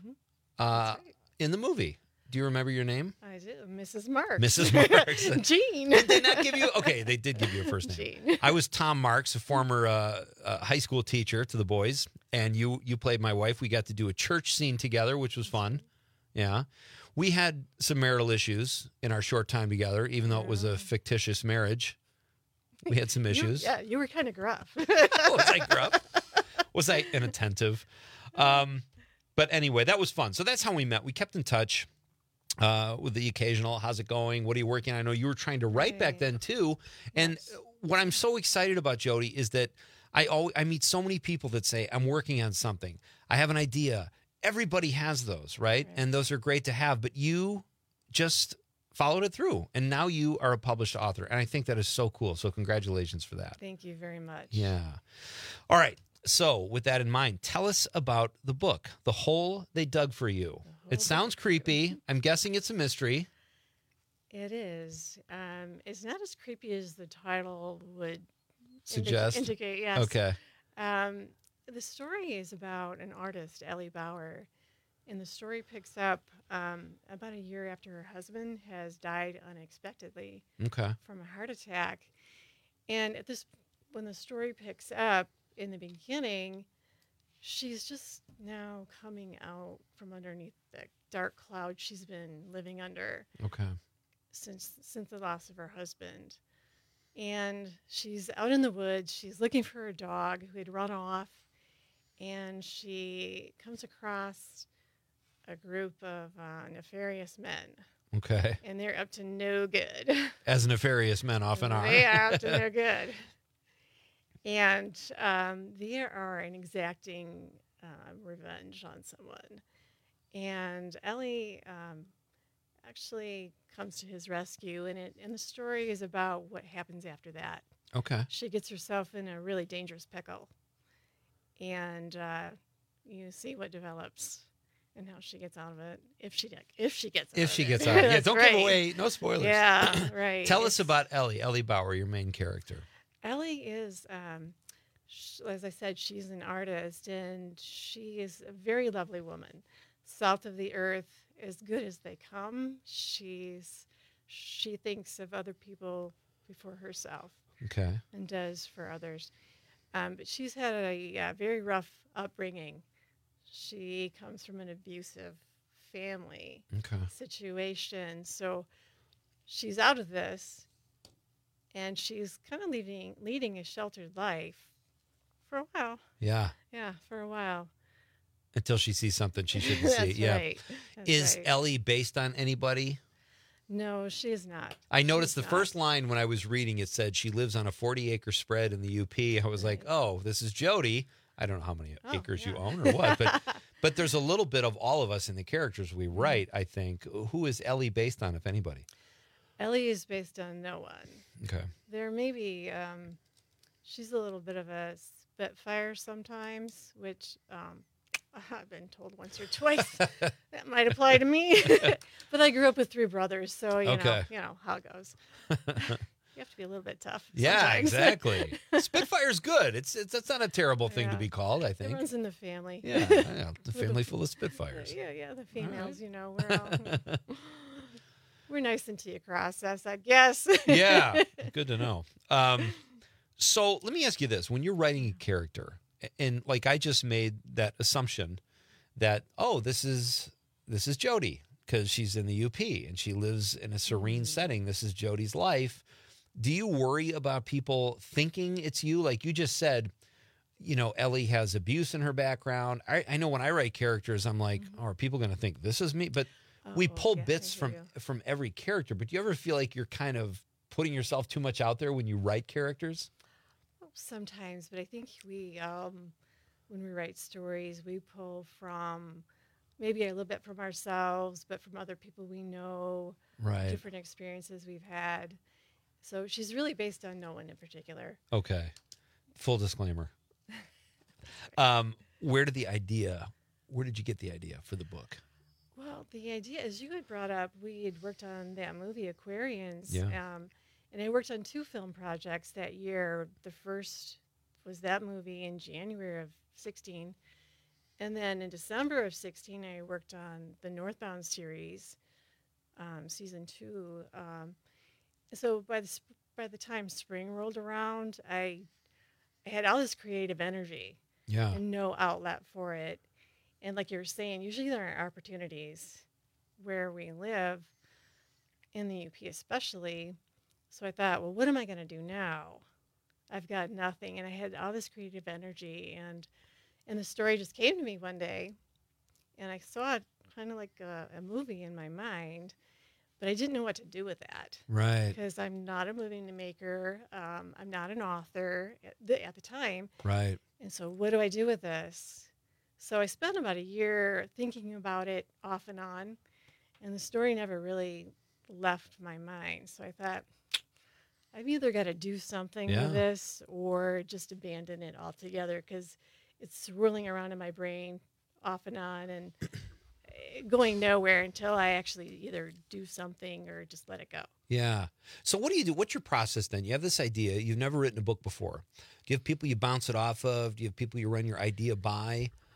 in the movie. Do you remember your name? I do. Mrs. Marks. Mrs. Marks. Jean. Did they not give you? Okay, they did give you a first name. Jean. I was Tom Marks, a former high school teacher to the boys, and you played my wife. We got to do a church scene together, which was fun. Yeah. We had some marital issues in our short time together, even though it was a fictitious marriage. We had some issues. You were kind of gruff. Was I gruff? Was I inattentive? But anyway, that was fun. So that's how we met. We kept in touch. With the occasional, how's it going? What are you working on? I know you were trying to write back then too. And what I'm so excited about, Jody, is that I meet so many people that say, I'm working on something. I have an idea. Everybody has those, right? And those are great to have, but you just followed it through. And now you are a published author. And I think that is so cool. So congratulations for that. Thank you very much. Yeah. All right. So with that in mind, tell us about the book, The Hole They Dug for You. It sounds creepy. I'm guessing it's a mystery. It is. It's not as creepy as the title would suggest. Indicate. Yes. Okay. The story is about an artist, Ellie Bauer, And the story picks up about a year after her husband has died unexpectedly from a heart attack. And when the story picks up in the beginning, she's just now coming out from underneath the dark cloud she's been living under since the loss of her husband. And she's out in the woods. She's looking for her dog who had run off. And she comes across a group of nefarious men. Okay. And they're up to no good. As nefarious men often are. They are up to no good. And they are exacting revenge on someone. And Ellie actually comes to his rescue, and the story is about what happens after that. Okay. She gets herself in a really dangerous pickle, and you see what develops and how she gets out of it, if she gets out of it. Yeah, don't give away, no spoilers. Yeah, right. Tell us about Ellie Bauer, your main character. Ellie is, as I said, she's an artist, and she is a very lovely woman. Salt of the earth, as good as they come. She thinks of other people before herself. Okay. And does for others. But she's had a very rough upbringing. She comes from an abusive family situation. So she's out of this, and she's kind of leading a sheltered life for a while. Yeah. Yeah, for a while. Until she sees something she shouldn't see. That's Yeah. right. That's Is right. Ellie based on anybody? No, she is not. I noticed the first line when I was reading, it said she lives on a 40-acre spread in the UP. I was like, oh, this is Jody. I don't know how many acres you own or what, but there's a little bit of all of us in the characters we write, I think. Who is Ellie based on, if anybody? Ellie is based on no one. Okay. There may be, she's a little bit of a spitfire sometimes, which I've been told once or twice that might apply to me. But I grew up with 3 brothers, so you know how it goes. You have to be a little bit tough. Yeah, sometimes. exactly. Spitfire's good. That's not a terrible thing to be called, I think. It runs in the family. Yeah, the family full of Spitfires. Yeah, the females, we're all we're nice until you cross us, I guess. Yeah, good to know. So let me ask you this. When you're writing a character, and like I just made that assumption that, oh, this is Jody because she's in the UP and she lives in a serene setting. This is Jody's life. Do you worry about people thinking it's you? Like you just said, Ellie has abuse in her background. I know when I write characters, I'm like, oh, are people going to think this is me? But we pull bits from every character. But do you ever feel like you're kind of putting yourself too much out there when you write characters? Sometimes, but I think we, when we write stories, we pull from maybe a little bit from ourselves, but from other people we know, right? Different experiences we've had. So she's really based on no one in particular. Okay. Full disclaimer. Where did you get the idea for the book? Well, the idea, as you had brought up, we had worked on that movie Aquarians. Yeah. And I worked on 2 film projects that year. The first was that movie in January of 2016. And then in December of 2016, I worked on the Northbound series, season 2. So by the time spring rolled around, I had all this creative energy and no outlet for it. And like you were saying, usually there are opportunities where we live, in the UP especially. So I thought, well, what am I going to do now? I've got nothing. And I had all this creative energy. And the story just came to me one day. And I saw it kind of like a movie in my mind. But I didn't know what to do with that. Right. Because I'm not a movie maker. I'm not an author at the time. Right. And so what do I do with this? So I spent about a year thinking about it off and on. And the story never really left my mind. So I thought, I've either got to do something with this or just abandon it altogether because it's swirling around in my brain off and on and going nowhere until I actually either do something or just let it go. Yeah. So what do you do? What's your process then? You have this idea. You've never written a book before. Do you have people you bounce it off of? Do you have people you run your idea by?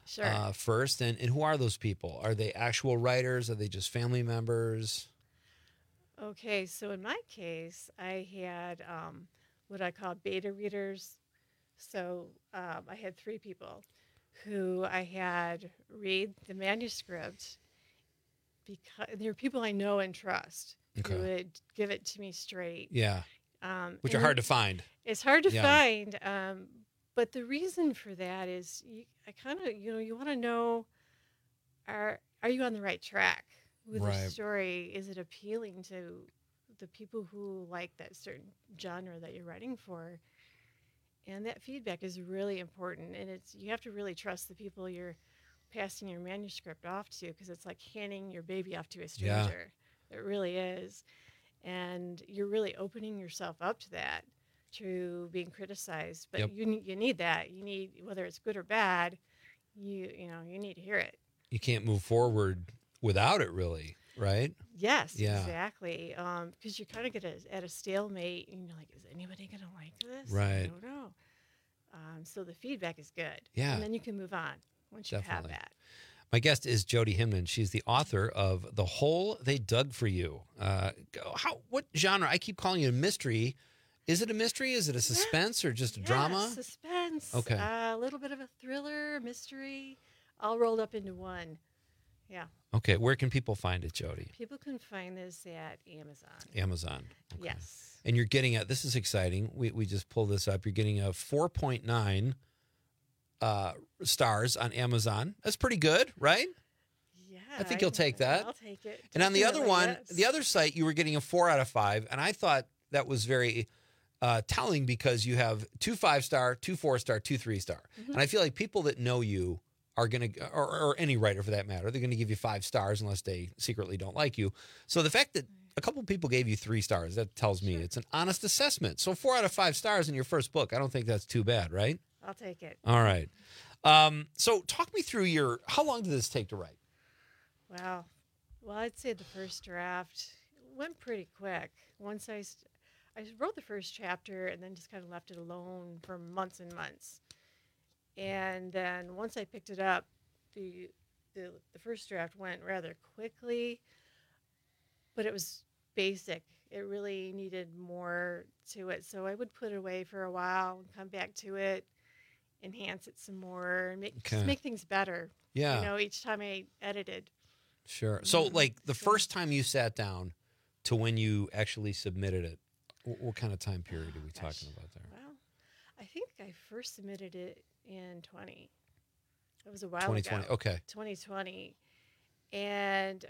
first. And who are those people? Are they actual writers? Are they just family members? Okay, so in my case, I had what I call beta readers. So I had 3 people who I had read the manuscript, because they're people I know and trust who would give it to me straight. Yeah. Which are hard to find. It's hard to find. But the reason for that is you want to know, are you on the right track with the story? Is it appealing to the people who like that certain genre that you're writing for? And that feedback is really important. And you have to really trust the people you're passing your manuscript off to, because it's like handing your baby off to a stranger. Yeah. It really is. And you're really opening yourself up to that, to being criticized. But you need that. You need, whether it's good or bad, you need to hear it. You can't move forward without it, really, right? Yes, exactly. Because you kind of get at a stalemate, and you're like, is anybody going to like this? Right. I don't know. So the feedback is good. Yeah. And then you can move on once you have that. My guest is Jody Hinman. She's the author of The Hole They Dug for You. What genre? I keep calling it a mystery. Is it a mystery? Is it a suspense or just a drama? Suspense. Okay. A little bit of a thriller, mystery, all rolled up into one. Yeah. Okay. Where can people find it, Jody? People can find this at Amazon. Amazon. Okay. Yes. And you're getting this is exciting. We just pulled this up. You're getting a 4.9 stars on Amazon. That's pretty good, right? Yeah. I think you'll take that. I'll take it. And on the other one, yes. the other site, you were getting a 4 out of 5. And I thought that was very telling, because you have 2 5-star, 2 4-star, 2 3-star. Mm-hmm. And I feel like people that know you are going to, or any writer for that matter, they're going to give you 5 stars unless they secretly don't like you. So the fact that a couple people gave you 3 stars, that tells me it's an honest assessment. So 4 out of 5 stars in your first book, I don't think that's too bad, right? I'll take it. All right. So talk me through how long did this take to write? Wow. Well, I'd say the first draft went pretty quick. Once I wrote the first chapter and then just kind of left it alone for months and months. And then once I picked it up, the first draft went rather quickly, but it was basic. It really needed more to it. So I would put it away for a while and come back to it, enhance it some more, and just make things better. Yeah. Each time I edited. Sure. So like the first time you sat down to when you actually submitted it, what kind of time period are we talking about there? Well, I think I first submitted it in 20. It was a while 2020. ago. Okay. 2020. And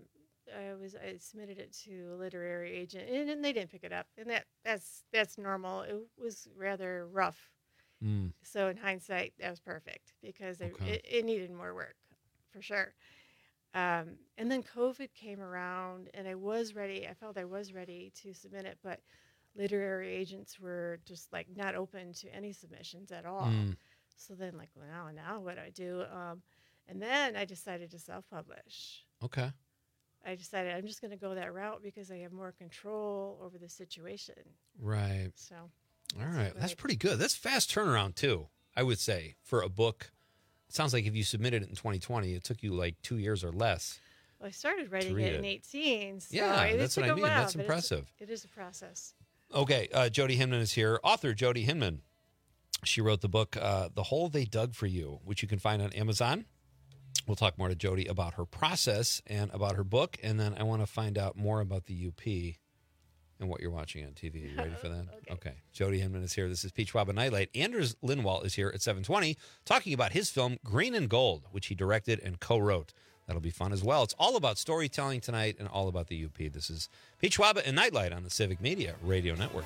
I submitted it to a literary agent, and they didn't pick it up. And that's normal. It was rather rough. So in hindsight, that was perfect, because it needed more work, for sure. And then COVID came around, and I was ready. I felt I was ready to submit it, but literary agents were just like not open to any submissions at all. So then, like, well, now what do I do? And then I decided to self-publish. Okay. I decided I'm just going to go that route because I have more control over the situation. Right. So. All right. That's pretty good. That's fast turnaround, too, I would say, for a book. It sounds like if you submitted it in 2020, it took you like 2 years or less. Well, I started writing it in 18. So yeah, that's what I mean. That's impressive. It is a process. Okay. Jody Hinman is here. Author Jody Hinman. She wrote the book, The Hole They Dug for You, which you can find on Amazon. We'll talk more to Jody about her process and about her book. And then I want to find out more about the UP and what you're watching on TV. Are you ready for that? Okay. Jody Hinman is here. This is Peach Waba Nightlight. Anders Lindwall is here at 7:20 talking about his film Green and Gold, which he directed and co-wrote. That'll be fun as well. It's all about storytelling tonight and all about the UP. This is Peach Waba and Nightlight on the Civic Media Radio Network.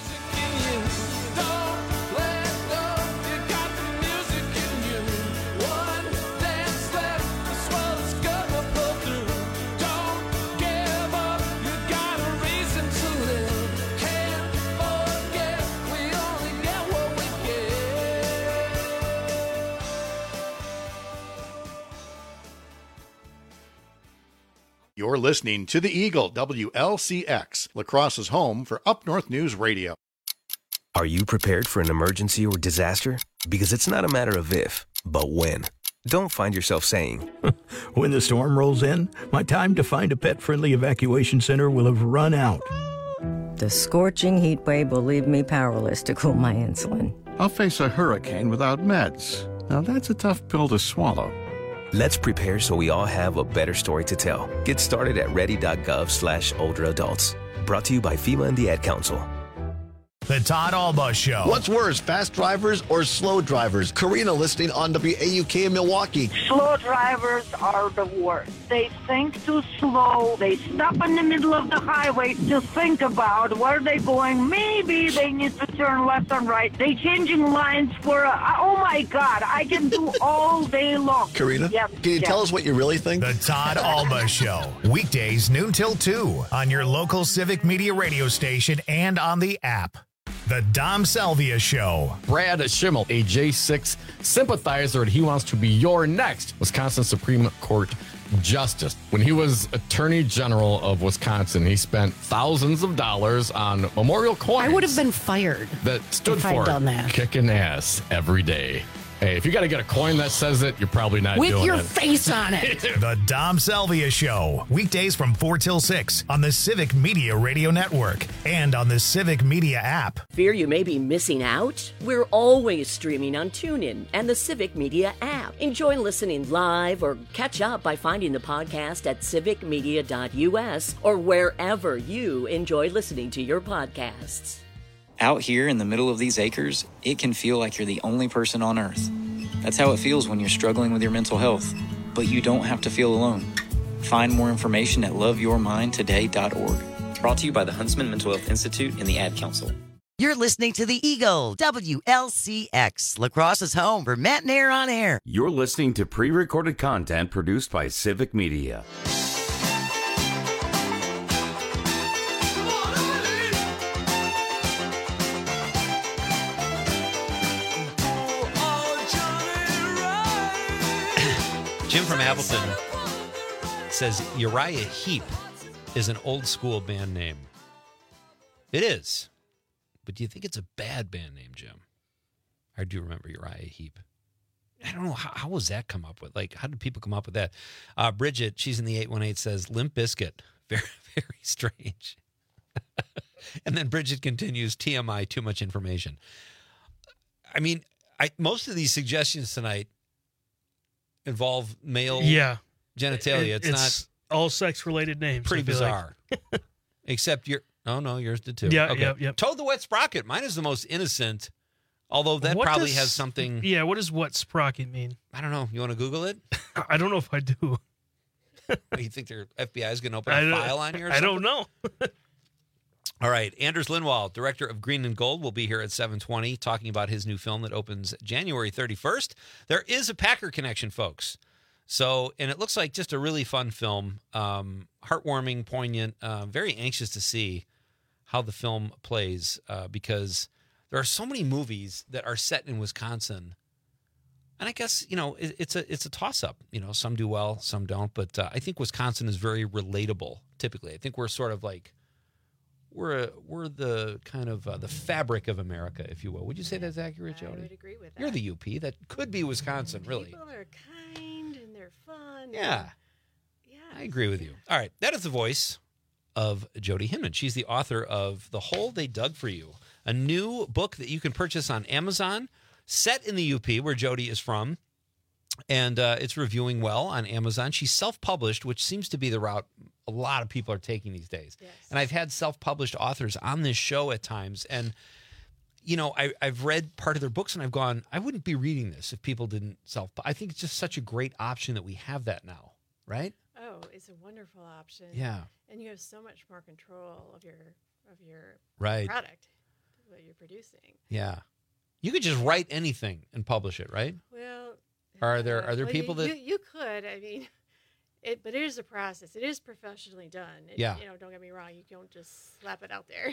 You're listening to The Eagle, WLCX, La Crosse's home for Up North News Radio. Are you prepared for an emergency or disaster? Because it's not a matter of if, but when. Don't find yourself saying, When the storm rolls in, my time to find a pet-friendly evacuation center will have run out. The scorching heat wave will leave me powerless to cool my insulin. I'll face a hurricane without meds. Now that's a tough pill to swallow. let's prepare so we all have a better story to tell. Get started at ready.gov/older adults. Brought to you by FEMA and the Ad Council. The Todd Alba Show. What's worse, fast drivers or slow drivers? Karina listening on WAUK in Milwaukee. Slow drivers are the worst. They think too slow. They stop in the middle of the highway to think about where they're going. Maybe they need to turn left and right. They changing lines for, oh my God, I can do all day long. Karina, Yep. can you tell us what you really think? The Todd Alba Show. Weekdays noon till 2 on your local Civic Media radio station and on the app. The Dom Salvia Show. Brad Schimmel, a J6 sympathizer, and he wants to be your next Wisconsin Supreme Court Justice. When he was Attorney General of Wisconsin, he spent thousands of dollars on memorial coins. I would have been fired that stood if I'd for done that. kicking ass every day. Hey, if you got to get a coin that says it, you're probably not With doing your it. face on it. The Dom Salvia Show. Weekdays from 4 till 6 on the Civic Media Radio Network and on the Civic Media app. Fear you may be missing out? We're always streaming on TuneIn and the Civic Media app. Enjoy listening live or catch up by finding the podcast at civicmedia.us or wherever you enjoy listening to your podcasts. Out here in the middle of these acres, it can feel like you're the only person on Earth. That's how it feels when you're struggling with your mental health. But you don't have to feel alone. Find more information at loveyourmindtoday.org. Brought to you by the Huntsman Mental Health Institute and the Ad Council. You're listening to the Eagle, WLCX, La Crosse's home for Matt and Air on Air. You're listening to pre-recorded content produced by Civic Media. Jim from Appleton says Uriah Heep is an old school band name. It is. But do you think it's a bad band name, Jim? I do remember Uriah Heep. I don't know. How was that come up with? Like, how did people come up with that? Bridget, she's in the 818, says Limp Bizkit. Very, very strange. And then Bridget continues, TMI, too much information. I mean, most of these suggestions tonight involve male genitalia. It's not all sex-related names. Pretty I feel bizarre. Except yours did too. Yeah, okay. yep. Toad the Wet Sprocket. Mine is the most innocent, although that What probably does- has something. Yeah, what does wet sprocket mean? I don't know. You want to Google it? I don't know if I do. What, do you think their FBI is going to open a file on you or something? I don't know. All right. Anders Lindwall, director of Green and Gold, will be here at 7:20 talking about his new film that opens January 31st. There is a Packer connection, folks. So, and it looks like just a really fun film, heartwarming, poignant, very anxious to see how the film plays because there are so many movies that are set in Wisconsin. And I guess, it's a toss-up. Some do well, some don't. But I think Wisconsin is very relatable, typically. I think we're sort of like, we're the kind of the fabric of America, if you will. Would you say that's accurate, Jody? I would agree with that. You're the UP. That could be Wisconsin, really. People are kind and they're fun. Yeah. I agree with you. All right. That is the voice of Jody Hinman. She's the author of The Hole They Dug for You, a new book that you can purchase on Amazon, set in the UP, where Jody is from. And it's reviewing well on Amazon. She's self-published, which seems to be the route a lot of people are taking these days. Yes. And I've had self-published authors on this show at times. And, I've read part of their books and I've gone, I wouldn't be reading this if people didn't I think it's just such a great option that we have that now, right? Oh, it's a wonderful option. Yeah. And you have so much more control of your Right. product, what you're producing. Yeah. You could just write anything and publish it, right? Well, Are there people that you could? I mean, but it is a process. It is professionally done. Yeah. Don't get me wrong. You don't just slap it out there.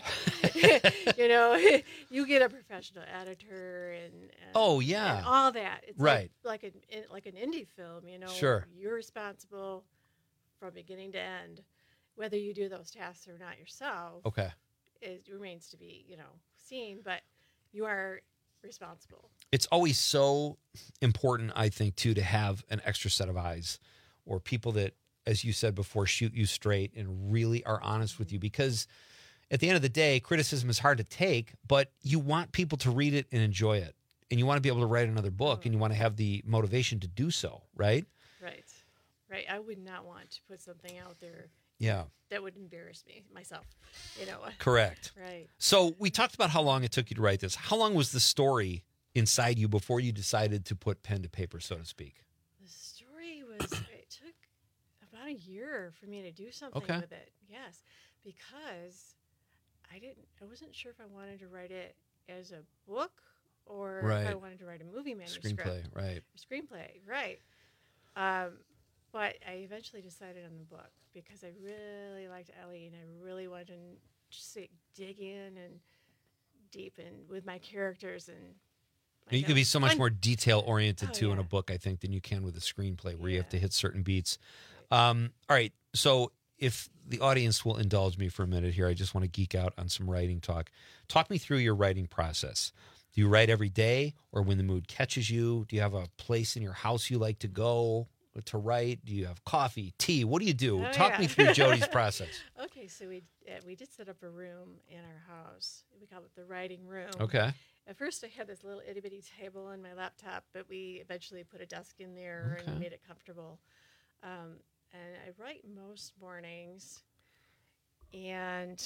You get a professional editor and oh yeah, and all that. It's right. like an indie film. Sure. You're responsible from beginning to end, whether you do those tasks or not yourself. Okay. It remains to be seen, but you are responsible. It's always so important, I think, too, to have an extra set of eyes or people that, as you said before, shoot you straight and really are honest with you, because at the end of the day, criticism is hard to take, but you want people to read it and enjoy it. And you want to be able to write another book, and you want to have the motivation to do so, right? Right. I would not want to put something out there that would embarrass me, myself, Correct. Right. So we talked about how long it took you to write this. How long was the story inside you before you decided to put pen to paper, so to speak? The story was, it took about a year for me to do something with it. Yes, because I wasn't sure if I wanted to write it as a book or if I wanted to write a movie manuscript. Screenplay, right. But I eventually decided on the book because I really liked Ellie and I really wanted to just dig in and deepen with my characters. And you can be so much more detail-oriented, too, in a book, I think, than you can with a screenplay where you have to hit certain beats. All right, so if the audience will indulge me for a minute here, I just want to geek out on some writing talk. Talk me through your writing process. Do you write every day or when the mood catches you? Do you have a place in your house you like to go to write? Do you have coffee, tea? What do you do? Talk me through Jody's process. Okay, so we did set up a room in our house. We call it the writing room. Okay. At first, I had this little itty-bitty table and my laptop, but we eventually put a desk in there and made it comfortable. And I write most mornings, and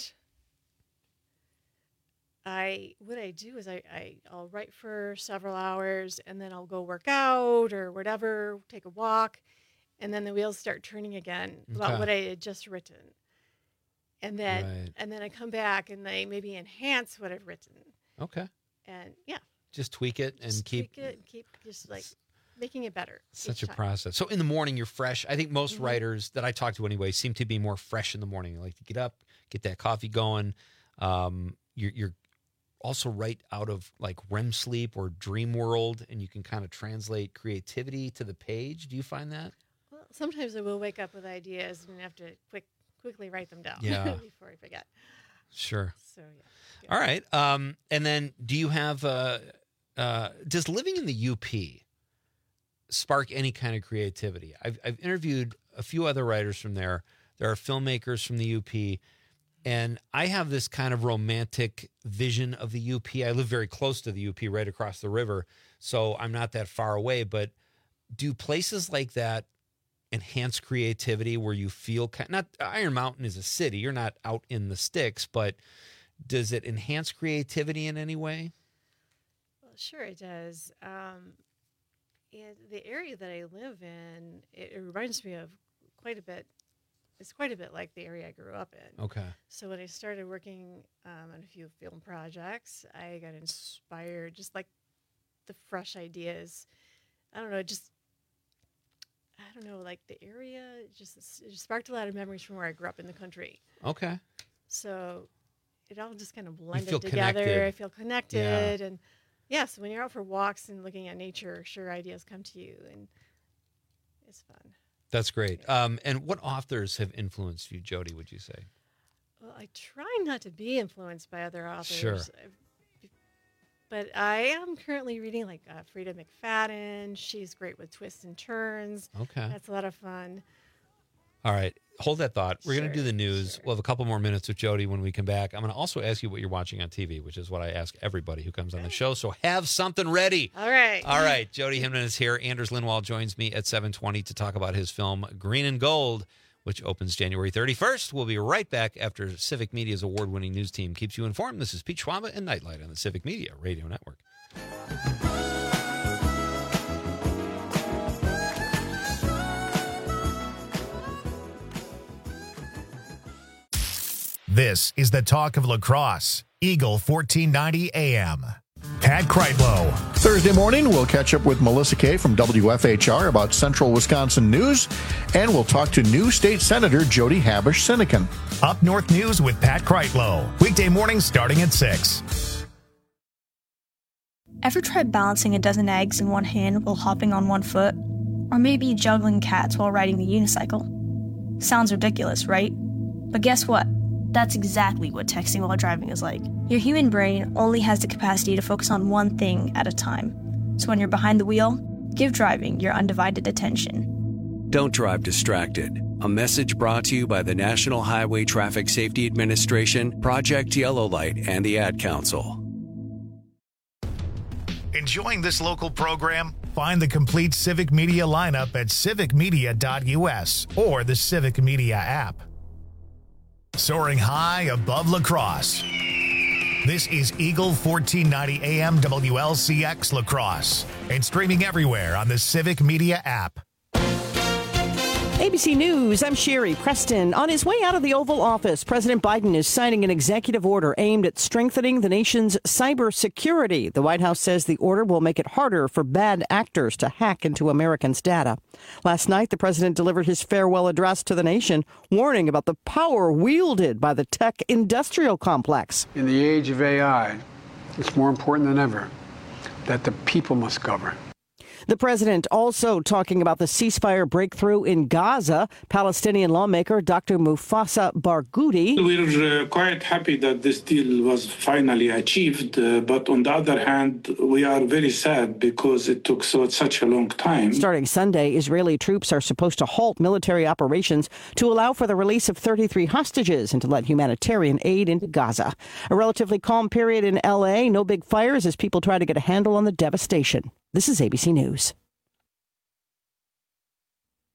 what I do is I'll write for several hours, and then I'll go work out or whatever, take a walk, and then the wheels start turning again about what I had just written. And then I come back and they maybe enhance what I've written. Okay. And just tweak it and keep just like making it better. Such a process. So in the morning, you're fresh. I think most writers that I talk to anyway seem to be more fresh in the morning. They like to get up, get that coffee going. You're also write out of like REM sleep or dream world, and you can kind of translate creativity to the page. Do you find that? Well, sometimes I will wake up with ideas and have to quickly write them down before I forget. Sure. So, All right. And then do you have, does living in the UP spark any kind of creativity? I've interviewed a few other writers from there. There are filmmakers from the UP, and I have this kind of romantic vision of the UP. I live very close to the UP, right across the river, so I'm not that far away. But do places like that enhance creativity where you feel not Iron Mountain is a city, you're not out in the sticks, but does it enhance creativity in any way? Well, sure it does. In the area that I live in, it reminds me of quite a bit. It's quite a bit like the area I grew up in. Okay. So when I started working on a few film projects, I got inspired, just like the fresh ideas. Like the area, it just sparked a lot of memories from where I grew up in the country. Okay. So it all just kind of blended together. Connected. I feel connected. And so when you're out for walks and looking at nature, sure, ideas come to you, and it's fun. That's great. And what authors have influenced you, Jody, would you say? Well, I try not to be influenced by other authors. Sure. But I am currently reading like Frida McFadden. She's great with twists and turns. Okay. That's a lot of fun. All right. Hold that thought. We're going to do the news. We'll have a couple more minutes with Jody when we come back. I'm going to also ask you what you're watching on TV, which is what I ask everybody who comes on the show. So have something ready. All right. All right. Jody Hinman is here. Anders Lindwall joins me at 7:20 to talk about his film Green and Gold, which opens January 31st. We'll be right back after Civic Media's award-winning news team keeps you informed. This is Pete Schwaba and Nightlight on the Civic Media Radio Network. This is the talk of lacrosse. Eagle 1490 AM. Pat Kreitlow. Thursday morning, we'll catch up with Melissa Kay from WFHR about Central Wisconsin news, and we'll talk to new state Senator Jody Habush-Sinekin. Up North News with Pat Kreitlow. Weekday mornings starting at 6. Ever tried balancing a dozen eggs in one hand while hopping on one foot? Or maybe juggling cats while riding the unicycle? Sounds ridiculous, right? But guess what? That's exactly what texting while driving is like. Your human brain only has the capacity to focus on one thing at a time. So when you're behind the wheel, give driving your undivided attention. Don't drive distracted. A message brought to you by the National Highway Traffic Safety Administration, Project Yellow Light, and the Ad Council. Enjoying this local program? Find the complete Civic Media lineup at civicmedia.us or the Civic Media app. Soaring high above La Crosse. This is Eagle 1490 AM WLCX La Crosse and streaming everywhere on the Civic Media app. ABC News, I'm Sherry Preston. On his way out of the Oval Office, President Biden is signing an executive order aimed at strengthening the nation's cybersecurity. The White House says the order will make it harder for bad actors to hack into Americans' data. Last night, the president delivered his farewell address to the nation, warning about the power wielded by the tech industrial complex. In the age of AI, it's more important than ever that the people must govern. The president also talking about the ceasefire breakthrough in Gaza. Palestinian lawmaker Dr. Mufasa Barghouti. We're quite happy that this deal was finally achieved, but on the other hand, we are very sad because it took such a long time. Starting Sunday, Israeli troops are supposed to halt military operations to allow for the release of 33 hostages and to let humanitarian aid into Gaza. A relatively calm period in L.A., no big fires as people try to get a handle on the devastation. This is ABC News.